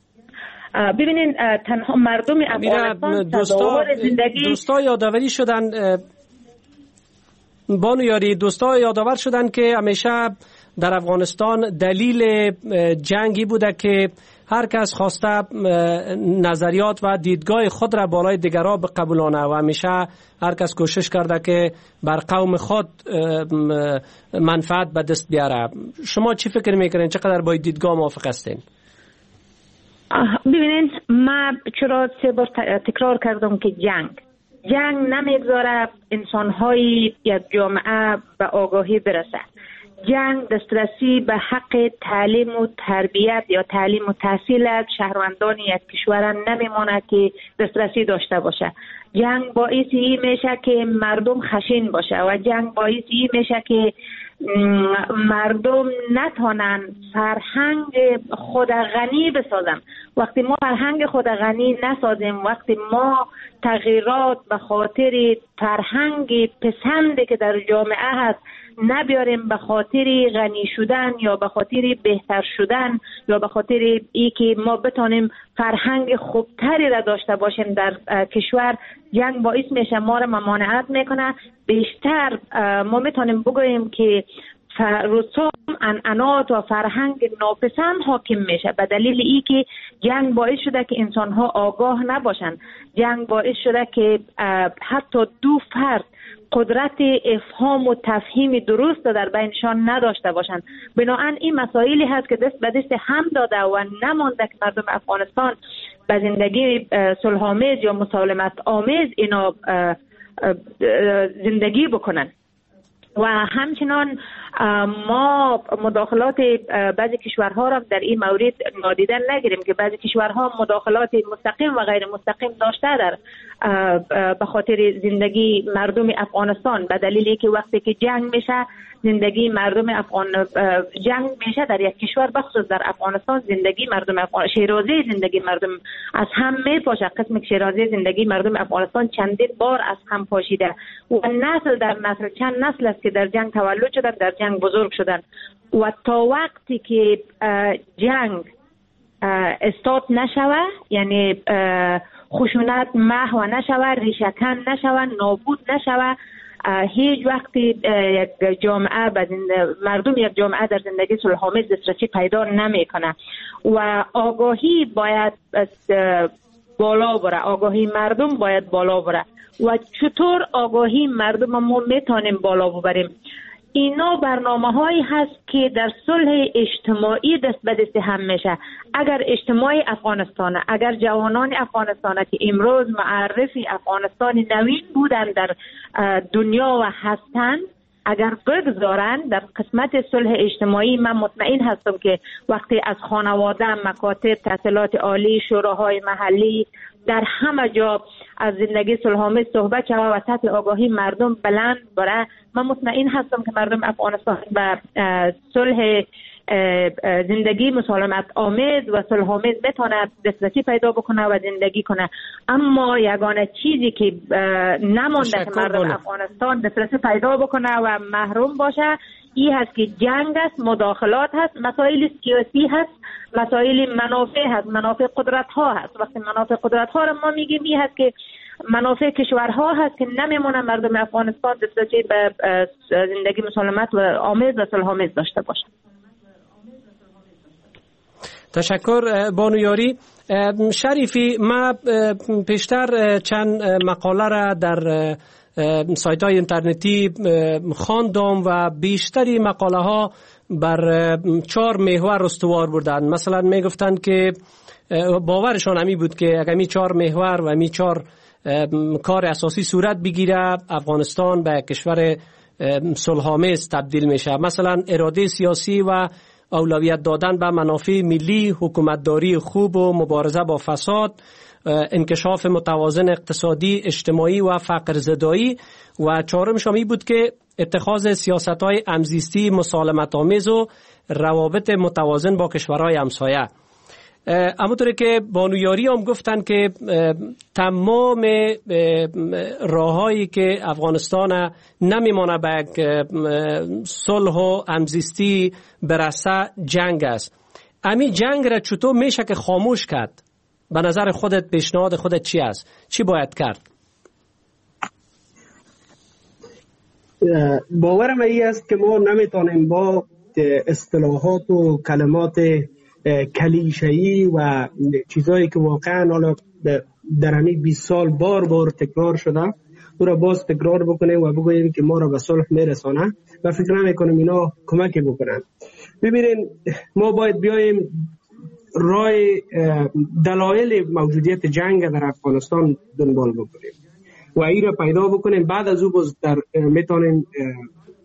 ببینین تنها مردم افغانستان دوستا, زندگی دوستا یادآوری شدن، بانو یاری دوستا یادآور شدن که همیشه در افغانستان دلیل جنگی بوده که هر کس خواسته نظریات و دیدگاه خود را بالای دیگرها بقبولانه و همیشه هر کس کوشش کرده که بر قوم خود منفعت به دست بیاره. شما چی فکر میکنین؟ چقدر با دیدگاه موافق هستین؟ ببینین، من چرا سه بار تکرار کردم که جنگ جنگ نمیگذاره انسان‌های یک جامعه به آگاهی برسه. جنگ دسترسی به حق تعلیم و تربیت یا تعلیم و تحصیل از شهروندان یک کشور نمیمونه که دسترسی داشته باشه. جنگ باعث این میشه که مردم خشن باشه و جنگ باعث این میشه که مردم نتونن فرهنگ خود غنی بسازن. وقتی ما فرهنگ خود غنی نسازیم، وقتی ما تغییرات به خاطر فرهنگ پسندی که در جامعه هست نبیاریم، به خاطر غنی شدن یا به خاطر بهتر شدن یا به خاطر ای که ما بتانیم فرهنگ خوبتری را داشته باشیم در کشور، جنگ باعث میشه ما را ممانعت میکنه. بیشتر ما میتونیم بگوییم که رسوم انعنات و فرهنگ ناپسند حاکم میشه به دلیل ای که جنگ باعث شده که انسان ها آگاه نباشن. جنگ باعث شده که حتی دو فرد قدرت افهام و تفهیم درست در بینشان نداشته باشند. بنابراین این مسائلی هست که دست به دست هم داده و نمانده که مردم افغانستان به زندگی صلح‌آمیز یا مسالمت آمیز اینا زندگی بکنن. و همچنان ما مداخلات بعضی کشورها را در این مورد نادیده نگیریم که بعضی کشورها مداخلات مستقیم و غیر مستقیم داشته در به خاطر زندگی مردم افغانستان، به دلیلی که وقتی که جنگ میشه زندگی مردم افغان جنگ میشه در یک کشور، بخصوص در افغانستان زندگی مردم افغان شیرازه زندگی مردم از هم میپاشه. قسم شیرازه زندگی مردم افغانستان چندین بار از هم پاشیده و نسل در نسل چند نسل است که در جنگ تولد شدن، در جنگ بزرگ شدن و تا وقتی که جنگ استاد نشوه، یعنی خشونت محو نشوه، ریشه‌کن نشوه، نابود نشوه، هیچ وقتی یک جامعه مردم یک جامعه در زندگی صلح‌آمیز دسترسی پیدا نمیکنه و آگاهی باید بالا بره، آگاهی مردم باید بالا بره. و چطور آگاهی مردم ما میتونیم بالا ببریم؟ اینا برنامه هایی هست که در صلح اجتماعی دست به دست هم میشه. اگر اجتماع افغانستان، اگر جوانان افغانستان که امروز معرف افغانستان نوین بودن در دنیا و هستن، اگر بگذارن در قسمت صلح اجتماعی، من مطمئن هستم که وقتی از خانواده، مکاتب، تحصیلات عالی، شوراهای محلی، در همه جا از زندگی صلح‌آمیز صحبت شود و سطح آگاهی مردم بلند بره، من مطمئن هستم که مردم افغانستان به صلح زندگی مسالمت آمیز و صلح‌آمیز بتونه دسترسی پیدا بکنه و زندگی کنه. اما یگانه چیزی که نمانده که مردم افغانستان دسترسی پیدا بکنه و محروم باشه این هست که جنگ است، مداخلات هست، مسائل سیاسی هست، مسائل منافع هست، منافع قدرت ها هست. وقتی منافع قدرت ها رو ما میگیم این هست که منافع کشورها هست که نمیمونه مردم افغانستان دسترسی به زندگی مسالمت و آمیز و صلح‌آمیز داشته باشه. تشکر بانو یاری. شریفی، ما پیشتر چند مقاله را در سایت های اینترنتی خواندم و بیشتری مقاله ها بر چهار محور استوار بودند. مثلا می گفتند که باورشان همی بود که اگر می چهار محور و می چهار کار اساسی صورت بگیره افغانستان به کشور صلح‌آمیز تبدیل میشه. مثلا اراده سیاسی و اولویت دادن به منافع ملی، حکومتداری خوب و مبارزه با فساد، انکشاف متوازن اقتصادی، اجتماعی و فقر زدایی، و چهارمش این بود که اتخاذ سیاست‌های همزیستی مسالمت آمیز و روابط متوازن با کشورهای همسایه. همونطوری که بانو یاری هم گفتن که تمام راههایی که افغانستان نمیمانه به یک صلح و همزیستی برسه جنگ است. امی جنگ را چطور میشه که خاموش کرد؟ به نظر خودت پیشنهاد خودت چی است؟ چی باید کرد؟ باورم این است که ما نمیتونیم با اصطلاحات و کلمات کلیشه‌ای و چیزایی که واقعا حالا در همین بیست سال بار بار تکرار شده او را باز تکرار بکنیم و بگوییم که ما را به صلح میرسانه و فکر نمی‌کنم اینا کمکی بکنن. ببینین، ما باید بیایم راه دلایل موجودیت جنگ در افغانستان دنبال بکنیم و این را پیدا بکنیم. بعد از او باز در میتونیم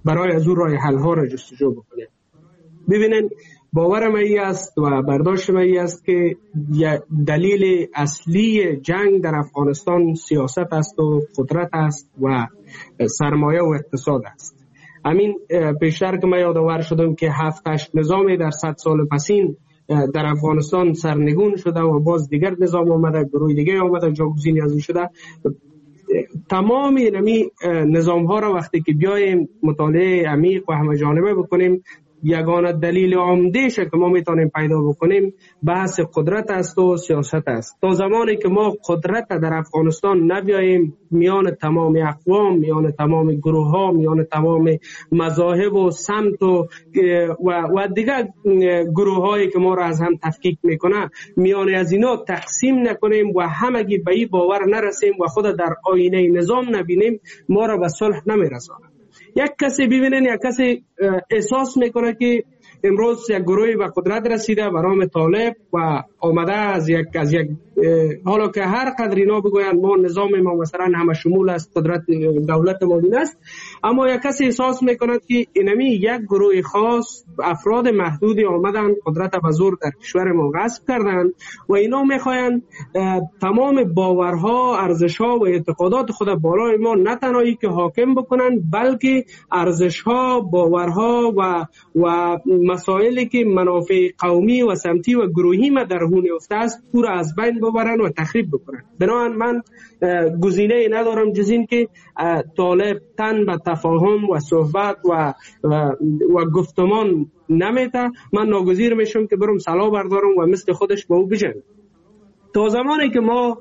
برای از اون راه حل ها را جستجو بکنیم. ببینن باورم ای است و برداشتم ای است که دلیل اصلی جنگ در افغانستان سیاست است و قدرت است و سرمایه و اقتصاد است. همین پیشتر که من یادآور شدم که هفت هشت نظامی در صد سال پسین در افغانستان سرنگون شده و باز دیگر نظام آمده، گروه دیگه آمده، جاگزینی از این شده. تمام اینمی نظام ها را وقتی که بیایم مطالعه عمیق و همه جانبه بکنیم، یگانه دلیل عمده‌اش که ما میتونیم پیدا بکنیم بحث قدرت است و سیاست است. تا زمانی که ما قدرت در افغانستان نبیاییم میان تمام اقوام، میان تمام گروه ها، میان تمام مذاهب و سمت و و, و دیگر گروه هایی که ما را از هم تفکیک میکنه، میان از اینا تقسیم نکنیم و همگی به این باور نرسیم و خود در آینه نظام نبینیم، ما را به صلح نمیرسانه. یک کسی ببینن یک کسی احساس میکنه که امروز یک گروهی به قدرت رسیده به نام طالب و آمده از یک از یک حالا که هر قدر اینا بگویند ما نظام ما مثلا همه شمول است، قدرت دولت ما دین است، اما یک کسی احساس میکنه که اینمی یک گروه خاص افراد محدودی آمدن قدرت به زور در کشور ما غصب کردن و اینا میخواین تمام باورها، ارزشها و اعتقادات خود بالای ما نه تنهایی که حاکم بکنن، بلکه ارزشها، باورها و و مسائلی که منافع قومی و سمتی و گروهی ما در هون افته است پورا از بین ببرن و تخریب بکنن. بنابراین من گزینه ندارم جز این که طالب تن به تفاهم و صحبت و و, و گفتمان نمیته. من ناگزیر میشم که برم سلاح بردارم و مثل خودش با او بجنگم. تا زمانی که ما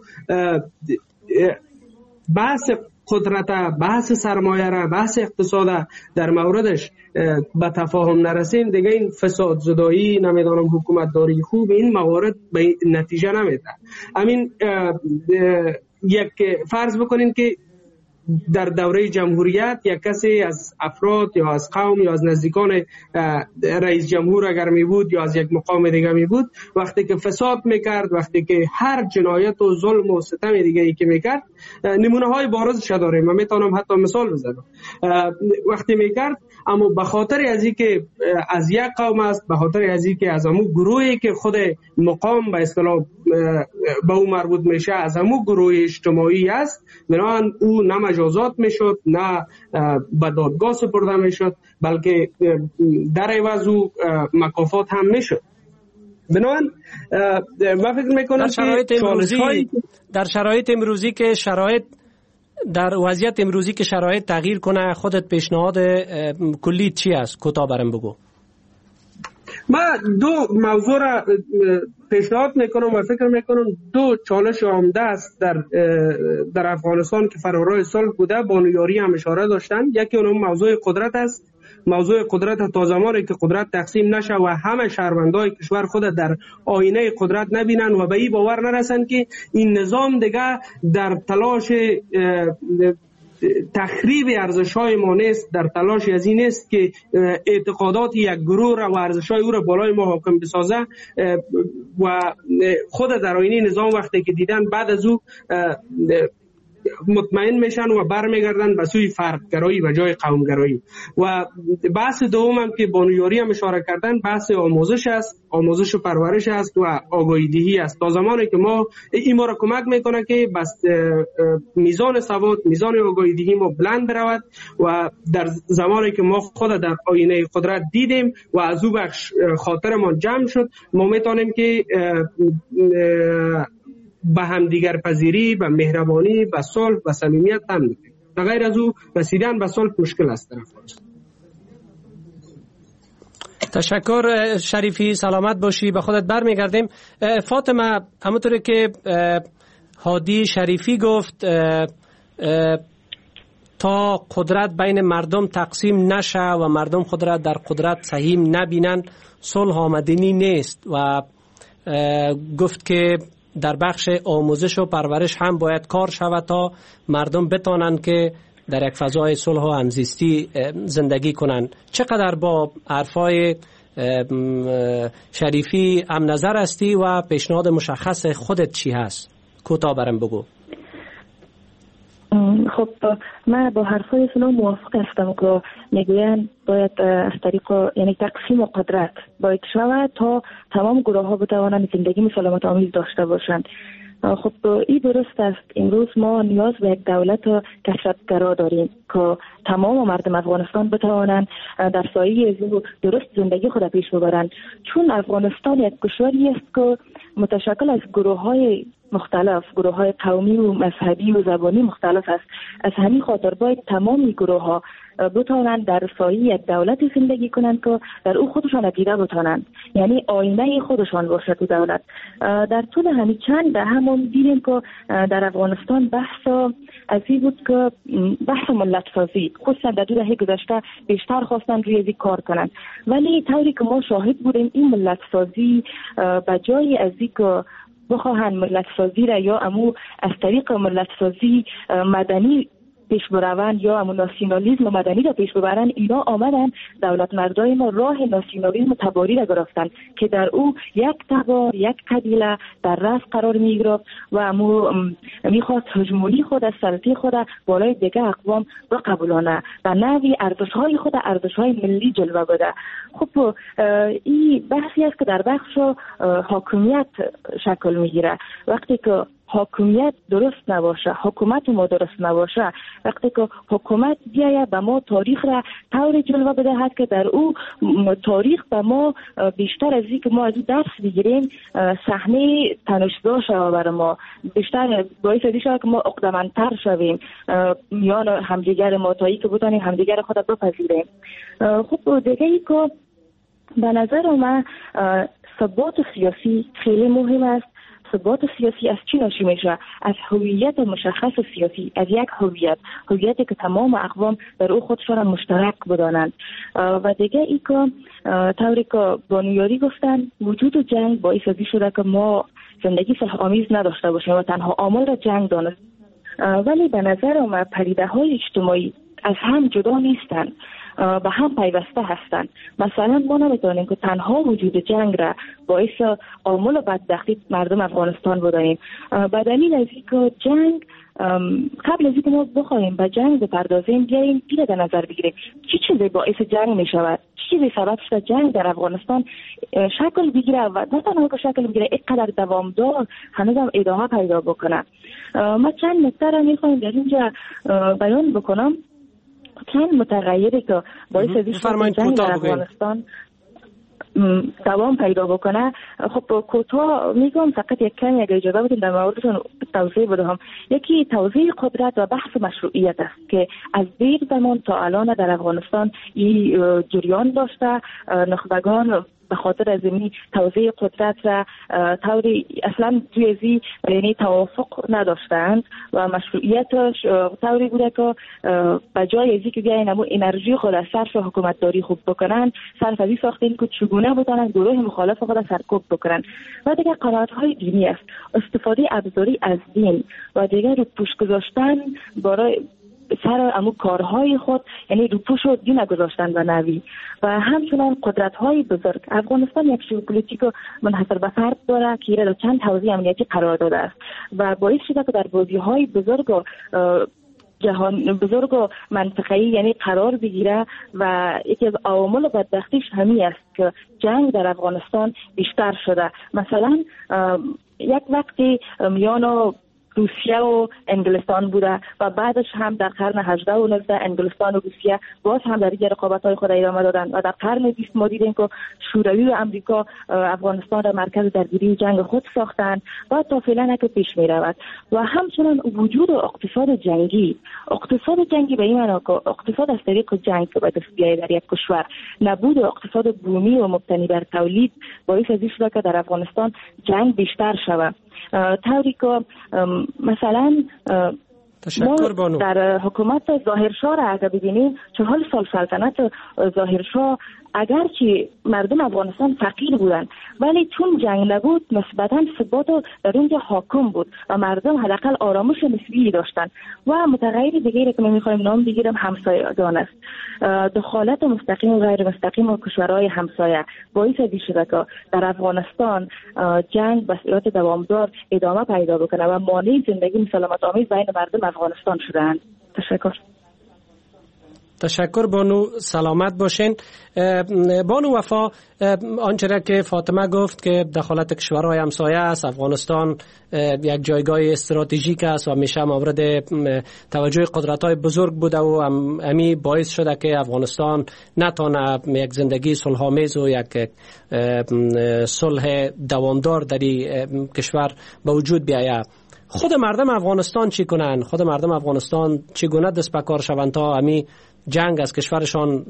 بحث قدرت، بحث سرمایه را، بحث اقتصاد در موردش به تفاهم نرسیم، دیگه این فساد زدایی، نمیدانم حکومت داری خوب، این موارد به نتیجه نمیده. همین یک فرض بکنین که در دوره جمهوریت یک کسی از افراد یا از قوم یا از نزدیکان رئیس جمهور اگر می بود یا از یک مقام دیگه می بود، وقتی که فساد میکرد، وقتی که هر جنایت و ظلم و ستم دیگه ای که میکرد، نمونه های بارزش داریم، من میتونم حتی مثال بزنم. وقتی میکرد اما به خاطر از این که از یک قوم است، به خاطر از این که از همون گروهی که خود مقام به اصطلاح به او مربوط میشه از همون گروه اجتماعی است، بنابراین او نه مجازات میشد نه به دادگاه سپرده میشد، بلکه در عوض او مکافات هم میشد. بنابراین من فکر میکنم در شرایط امروزی در شرایط امروزی که شرایط در وضعیت امروزی که شرایط تغییر کنه، خودت پیشنهاد کلی چی است؟ کوتاه برام بگو. من دو موضوع را پیشنهاد میکنم و فکر میکنم دو چالش عمده است در در افغانستان که فرارای صلح بوده، بانویاری هم اشاره داشتن. یکی اون موضوع قدرت است. موضوع قدرت تا زمانی که قدرت تقسیم نشه و همه شهروندای کشور خود در آینه قدرت نبینن و به این باور نرسن که این نظام دیگه در تلاش تخریب ارزش‌های ما نیست، در تلاش از این است که اعتقادات یک گروه را و ارزش‌های او را بالای ما حاکم بسازه و خود در آینه نظام وقتی که دیدن بعد از او مطمئن میشن و برمیگردن به سوی فردگرایی و جای قومگرایی. و بحث دوم هم که بانویاری هم اشاره کردن، بحث آموزش است، آموزش و پرورش است و آگاهی دهی است. تا زمانی که ما این ما را کمک میکنه که بس میزان سواد، میزان آگاهی دهی ما بلند برود و در زمانی که ما خود در آینه قدرت دیدیم و از او بخش خاطرمان جمع شد، ما میتونیم که به هم دیگر پذیری، به مهربانی، به صلح، به صمیمیت هم میکنیم. غیر از او رسیدن به صلح مشکل است در افغانستان. تشکر شریفی، سلامت باشی، به خودت برمیگردیم. فاطمه، همونطوری که هادی شریفی گفت، تا قدرت بین مردم تقسیم نشه و مردم خود را در قدرت سهیم نبینن، صلح آمدنی نیست. و گفت که در بخش آموزش و پرورش هم باید کار شود تا مردم بتانند که در یک فضای صلح و همزیستی زندگی کنند. چقدر با حرفای شریفی هم نظر هستی و پیشنهاد مشخص خودت چی هست؟ کوتاه برام بگو. خب من با حرفای شما موافق هستم که میگویند باید از طریق یعنی تقسیم قدرت باید شود تا تمام گروه ها بتوانند زندگی سلامت آمیز داشته باشند. خب این درست است. امروز ما نیاز به یک دولت کثرت‌گرا داریم که تمام مردم افغانستان بتوانند در سایه درست زندگی خود پیش ببرند، چون افغانستان یک کشوری است که متشکل از گروه‌های مختلف، گروه‌های قومی و مذهبی و زبانی مختلف است. از همین خاطر باید تمام گروه‌ها بتوانند در سایه یک دولت زندگی کنند که در او خودشان دیده بتوانند، یعنی آینه خودشان باشد تو دولت. در طول همین چند ده همون دیدیم که در افغانستان بحث از این بود که بحث ملت سازی خصوصا در دو دهه گذشته بیشتر خواستن روی این کار کنند، ولی طوری که ما شاهد بودیم این ملت سازی به جای از این که بخواهند ملت سازی را یا امو از طریق ملت سازی مدنی پیش بروند یا امو ناسیونالیسم مدنی را پیش ببرند، اینا آمدن دولت مردای ما راه ناسیونالیسم تباری را گرفتند که در او یک تبار یک قبیله در رأس قرار میگرفت و امو میخواست هژمونی خود از سلطه خود بالای دیگه اقوام بقبولانه و نوی ارزش‌های خود ارزش‌های ملی جلوه بده. خب این بحثی است که در بخش حاکمیت شکل میگیره. وقتی که حکومت درست نباشه، حکومت ما درست نباشه، وقتی که حکومت بیاید به ما تاریخ را طوری جلوه بدهد که در او تاریخ به ما بیشتر از این که ما از او درس بگیریم صحنه تنش‌زا شود برای ما، بیشتر باعث از این شود که ما عقده‌مندتر شویم میان همدیگر ما تا اینکه بتونیم همدیگر خود بپذیریم. خب دیگه ای که به نظر من ثبات سیاسی خیلی مهم است. ثبات سیاسی از چی ناشی میشه؟ از هویت مشخص سیاسی، از یک هویت هویتی که تمام اقوام در او خودشان مشترک بدانند. و دیگه ای که طوری که بانویاری گفتن وجود جنگ باعث از این شده که ما زندگی صلح آمیز نداشته باشیم و تنها عامل را جنگ دانست. ولی به نظر من پدیده های اجتماعی از هم جدا نیستند، به هم پیوسته هستند. مثلا ما نمیتونیم که تنها وجود جنگ را باعث عامل بدبختی مردم افغانستان بدانیم. به دلیل از اینکه جنگ قبل از اینکه ما بخوایم به جنگ بپردازیم بیاییم این در نظر بگیریم چی چیزی باعث جنگ می شود، چی چیزی سبب شده جنگ در افغانستان شکل بگیره و نه تنها که شکل بگیره اینقدر دوامدار هنوز هم ادامه پیدا بکنه. ما چند نکته را میخوایم در اینجا بیان بکنم، چند متغیری که باعث از این جنگ در افغانستان دوام پیدا بکنه. خب کوتاه میگم فقط یک کمی اگر اجازه بدید در موردشون توضیح بدهم. یکی توزیع قدرت و بحث مشروعیت است که از دیر زمان تا الان در افغانستان این جریان داشته. نخبگان به خاطر از این توزیع قدرت را طوری اصلا توی ازی یعنی توافق نداشتند و مشروعیتش طوری بوده که به جای ازی که بیاین امو انرژی خود از صرف حکومتداری خوب بکنن صرف ازی ساختین که چگونه بتونن گروه مخالف خود سرکوب بکنن. و دیگه قناعت‌های دینی است، استفاده ابزاری از دین و دیگه رو پوش گذاشتن برای سر امو کارهای خود، یعنی روپوش و دین گذاشتن و نوی. و همچنان قدرت‌های بزرگ. افغانستان یک ژئوپلیتیک منحصر به فرد داره که در چند حوزه امنیتی قرار داده است و باعث شده که در بازی‌های بزرگ و جهان بزرگ و منطقه‌ای یعنی قرار بگیره و یکی از عوامل بدبختیش همین است که جنگ در افغانستان بیشتر شده. مثلا یک وقتی میان روسیه و انگلستان بوده و بعدش هم در قرن هجدهم و نوزدهم انگلستان و روسیه باز هم در این رقابت‌های خود ادامه دادن و در قرن بیستم ما دیدیم که شوروی و امریکا افغانستان را مرکز درگیری جنگ خود ساختند و تا فعلا که پیش می‌رود. و همچنان وجود اقتصاد جنگی اقتصاد جنگی به این معنی که اقتصاد از طریق جنگ که به دست بیاید در یک کشور، نبود اقتصاد بومی و مبتنی بر تولید باعث از این شده که در افغانستان جنگ بیشتر شود. طوری که مثلا ما در حکومت ظاهرشاه را اگر ببینیم چهل سال سلطنت ظاهرشاه اگرچه مردم افغانستان فقیر بودند ولی چون جنگ نبود نسبتاً ثبات در اونجا حاکم بود و مردم حداقل آرامش نسبی داشتن. و متغیر دیگری که ما می‌خوایم نام بگیریم همسایگان است. دخالت مستقیم و غیر مستقیم کشورهای همسایه باعث شده که در افغانستان جنگ به صورت دوامدار ادامه پیدا بکنه و مانع زندگی سلامت آمیز بین مردم افغانستان شدند. تشکر. تشکر بانو، سلامت باشین. بانو وفا، آنچه را که فاطمه گفت که دخالت کشورهای همسایه است، افغانستان یک جایگاه استراتژیک است و همیشه مورد توجه قدرت‌های بزرگ بوده و امی باعث شده که افغانستان نتونه یک زندگی صلح‌آمیز و یک صلح دوامدار در این کشور به وجود بیاید. خود مردم افغانستان چی کنن؟ خود مردم افغانستان چگونه دست به کار شوند تا امی جنگ از کشورشان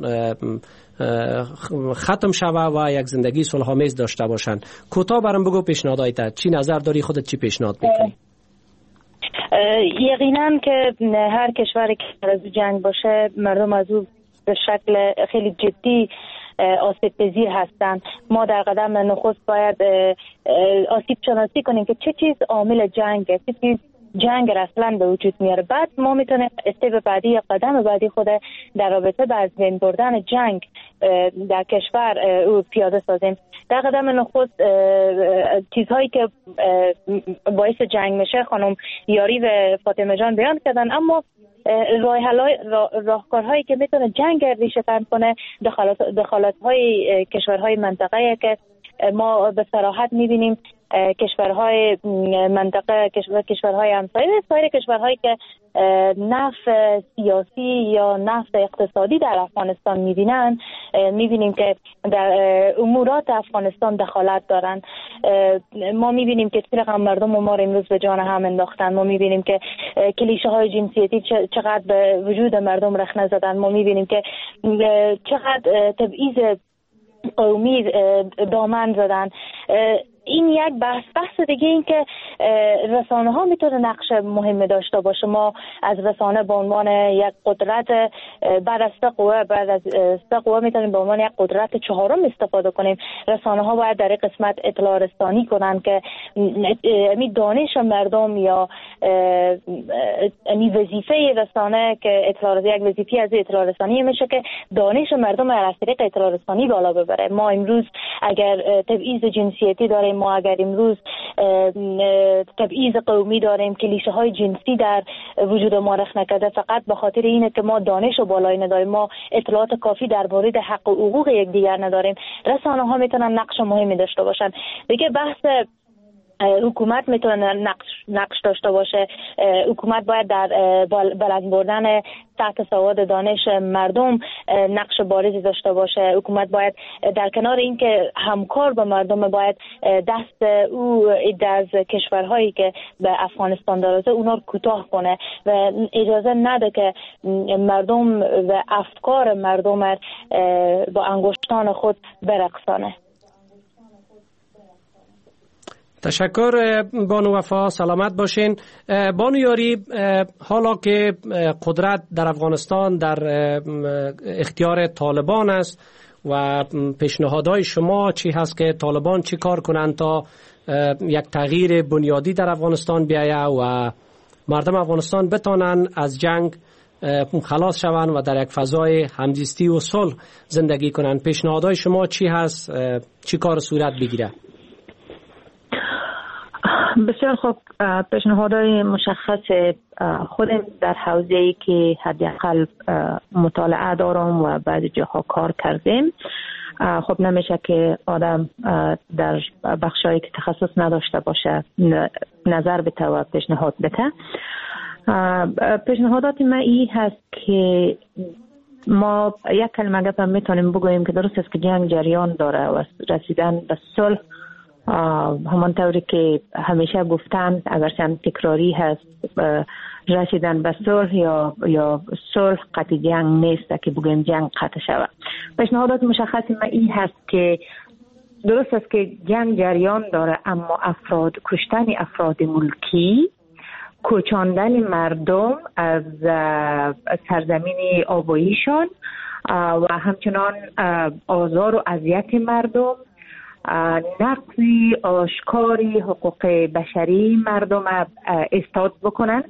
ختم شود و یک زندگی صلح‌آمیز داشته باشند؟ کوتاه برام بگو پیشنهادات. چی نظر داری؟ خودت چی پیشنهاد میکنی؟ یقینا که هر کشوری که از جنگ باشه مردم از او به شکل خیلی جدی آسیب پذیر هستند. ما در قدم نخست باید آسیب شناسی کنیم که چه چیز عامل جنگه، چه چیز جنگ را اصلا به وجود میاره. بعد ما میتونیم استپ بعدی یا قدم بعدی خود در رابطه با از بین بردن جنگ در کشور او پیاده سازیم. در قدم نخست چیزهایی که باعث جنگ میشه خانم یاری و فاطمه جان بیان کردن، اما راهکارهایی که میتونه جنگ ریشه کن کنه دخالت دخالت‌های کشورهای منطقه‌ای که ما به صراحت میبینیم کشورهای منطقه کشور کشورهای همسایه سایر کشورهایی که نفع سیاسی یا نفع اقتصادی در افغانستان میبینن، میبینیم که در امورات افغانستان دخالت دارن. ما میبینیم که چه رقم مردم ما رو امروز به جان هم انداختن. ما میبینیم که کلیشه های جنسیتی چقدر به وجود مردم رخنه زدن. ما میبینیم که چقدر تبعیض قومی دامن زدن. این یک بحث بحث دیگه این که رسانه ها میتونه نقش مهمی داشته باشه. ما از رسانه به عنوان یک قدرت بعد از سه قوه بعد از سه قوه میتونیم به عنوان یک قدرت چهارم استفاده کنیم. رسانه ها باید در این قسمت اطلاع رسانی کنن که می دانش مردم یا می وظیفه رسانه که اطلاع یک وظیفه از اطلاع رسانی میشه که دانش مردم از طریق اطلاع رسانی بالا ببره. ما امروز اگر تبعیض جنسیتی داریم، ما اگر امروز تبعیض قومی داریم، کلیشه های جنسی در وجود ما رخ نکرده، فقط به خاطر اینه که ما دانش و بالایی نداریم، ما اطلاعات کافی در مورد حق و حقوق یکدیگر نداریم. رسانه ها میتونن نقش مهمی داشته باشن. دیگه بحث حکومت میتونه نقش نقش داشته باشه. حکومت باید در بلند بردن سطح سواد دانش مردم نقش بارزی داشته باشه. حکومت باید در کنار اینکه همکار با مردم باید دست او از کشورهایی که به افغانستان داره اونا رو کوتاه کنه و اجازه نده که مردم و افکار مردم با انگشتان خود برقصانه. تشکر بانو وفا، سلامت باشین. بانو یاری، حالا که قدرت در افغانستان در اختیار طالبان است و پیشنهادهای شما چی هست که طالبان چی کار کنند تا یک تغییر بنیادی در افغانستان بیاید و مردم افغانستان بتانند از جنگ خلاص شوند و در یک فضای همزیستی و صلح زندگی کنند؟ پیشنهادهای شما چی هست؟ چی کار صورت بگیره؟ بسیار خوب. پیشنهادهای مشخص خودم در حوزه‌ای که حداقل مطالعه دارم و بعضی جاها کار کردیم، خب نمیشه که آدم در بخشایی که تخصص نداشته باشه نظر بده و پیشنهاد بده. پیشنهادات من این هست که ما یک کلمه گپ میتونیم بگوییم که درست است که جنگ جریان داره و رسیدن به صلح همانطوری که همیشه گفتن، اگرچه تکراری هست، رسیدن به صلح یا یا صلح قطع جنگ نیست که بگیم جنگ قطع شود. پیشنهادات مشخصی من این هست که درست است که جنگ جریان داره، اما افراد کشتن افراد ملکی، کوچاندن مردم از سرزمین آباییشان و همچنان آزار و اذیت مردم نقضی آشکاری حقوق بشری مردم استاد بکنن.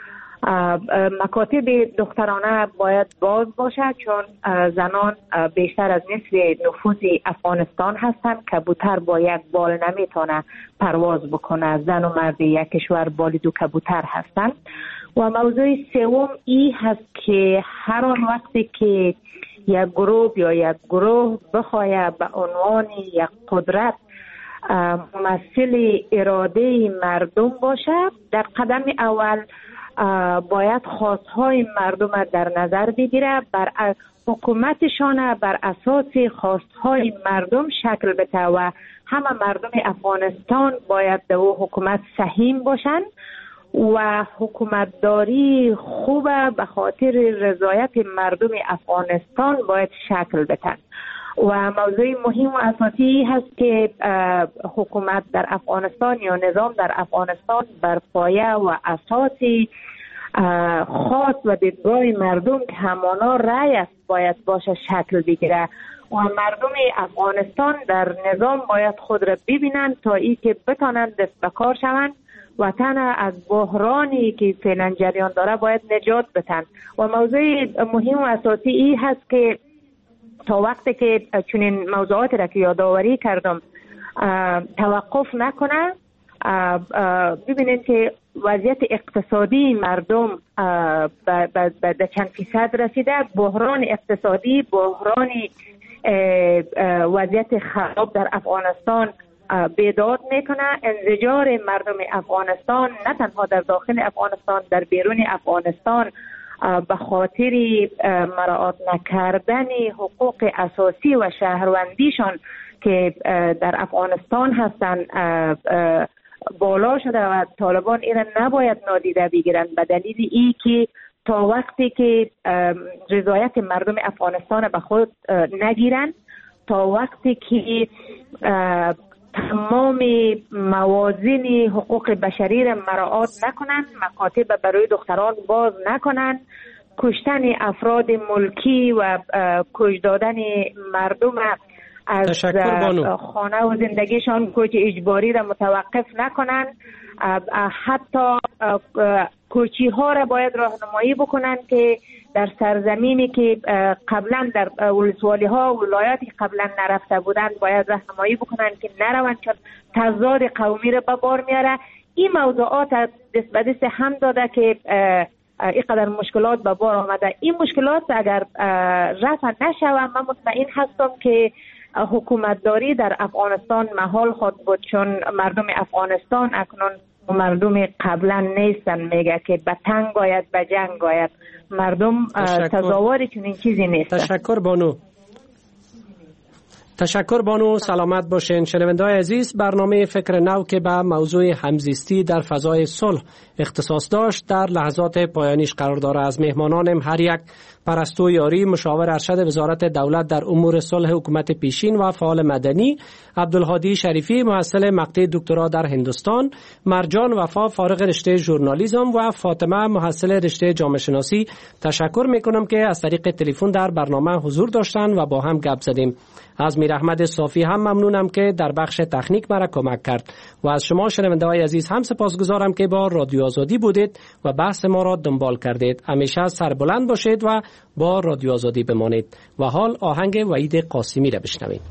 مکاتب دخترانه باید باز باشد چون زنان بیشتر از نصف نفوذ افغانستان هستند. کبوتر با یک بال نمیتونه پرواز بکنه. زن و مرد یک کشور بال دو کبوتر هستند. و موضوع سوم ای هست که هر آن وقتی که یک گروه یا یک گروه بخواهد به عنوان یک قدرت ممثل اراده مردم باشد، در قدم اول باید خواستهای مردم در نظر بگیره، بر حکومتشان بر اساس خواستهای مردم شکل بده و همه مردم افغانستان باید در حکومت سهیم باشند و حکومتداری خوبه به خاطر رضایت مردم افغانستان باید شکل بده. و موضوع مهم و اساسی هست که حکومت در افغانستان یا نظام در افغانستان بر پایه و اساس خاص و دیدگاه مردم که همانا رأی است باید باشه شکل بگیره و مردم افغانستان در نظام باید خود را ببینند تا ای که بتانند دست به کار شوند وطن از بحرانی که فعلا جریان داره باید نجات بدن. و موضوع مهم و اساسی ای هست که تا وقتی که چنین موضوعات را که یادآوری کردم توقف نکنه، ببینید که وضعیت اقتصادی مردم به چند فیصد رسیده. بحران اقتصادی، بحران وضعیت خراب در افغانستان بیداد میکنه. انزجار مردم افغانستان نه تنها در داخل افغانستان، در بیرون افغانستان به خاطر مراعات نکردن حقوق اساسی و شهروندیشان که در افغانستان هستند بالا شده و طالبان این نباید نادیده بگیرند به دلیل ای که تا وقتی که رضایت مردم افغانستان به خود نگیرند، تا وقتی که تمام موازین حقوق بشری را مراعات نکنند، مکاتب برای دختران باز نکنند، کشتن افراد ملکی و کش دادن مردم از خانه و زندگیشان کوچ اجباری را متوقف نکنند، حتی کوچی ها را باید راهنمایی بکنند که در سرزمینی که قبلا در ولسوالی ها و ولایاتی قبلا نرفته بودند باید راهنمایی بکنند که نروند چون تضاد قومی را به بار میاره. این موضوعات دست به دست هم داده که اینقدر مشکلات به بار آمده. این مشکلات اگر رفع نشود من مطمئن هستم که حکومتداری در افغانستان محال خود بود چون مردم افغانستان اکنون مردم قبلا نیستن. میگه که به تنگ آید به جنگ آید. مردم تظاهر چنین چیزی نیست. تشکر بانو. تشکر بانو، سلامت باشین. شنونده‌های عزیز، برنامه فکر نو که به موضوع همزیستی در فضای صلح اختصاص داشت در لحظات پایانیش قرار داره. از مهمانانم هر یک پرستو یاری، مشاور ارشد وزارت دولت در امور صلح حکومت پیشین و فعال مدنی، عبدالهادی شریفی محصل مقطع دکترا در هندوستان، مرجان وفا فارغ رشته ژورنالیسم و فاطمه محصل رشته جامعه شناسی تشکر میکنم که از طریق تلفن در برنامه حضور داشتن و با هم گپ زدیم. از میر احمد صافی هم ممنونم که در بخش تکنیک مرا کمک کرد و از شما شنونده‌های عزیز هم سپاسگزارم که با رادیو آزادی بودید و بحث ما را دنبال کردید. همیشه سربلند باشید و با رادیو آزادی بمانید. و حال آهنگ وحید قاسمی را بشنوید.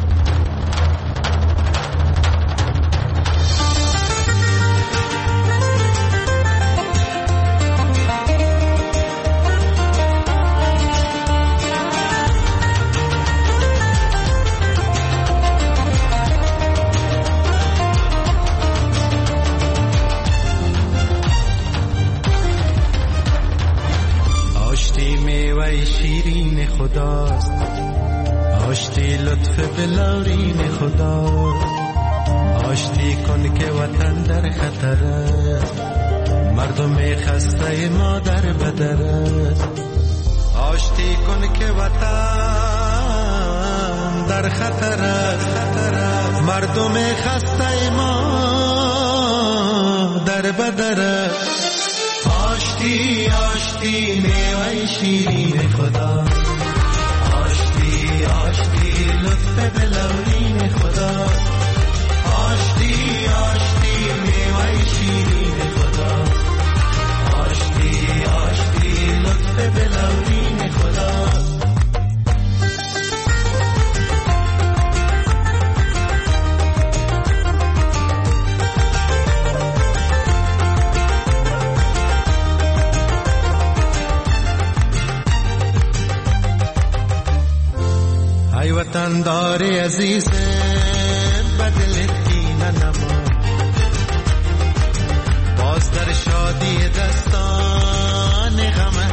آشتی لطف بلارین خدا، آشتی کن که وطن در خطر است، مردم خسته ما در بدر است. آشتی کن که وطن در خطر است، مردم خسته ما در بدر است. آشتی آشتی میوه شیرین خدا، آشتی لطف بلورین خدا. سوگندار عزیز بدل کینه نما، باز در شادی دستان غم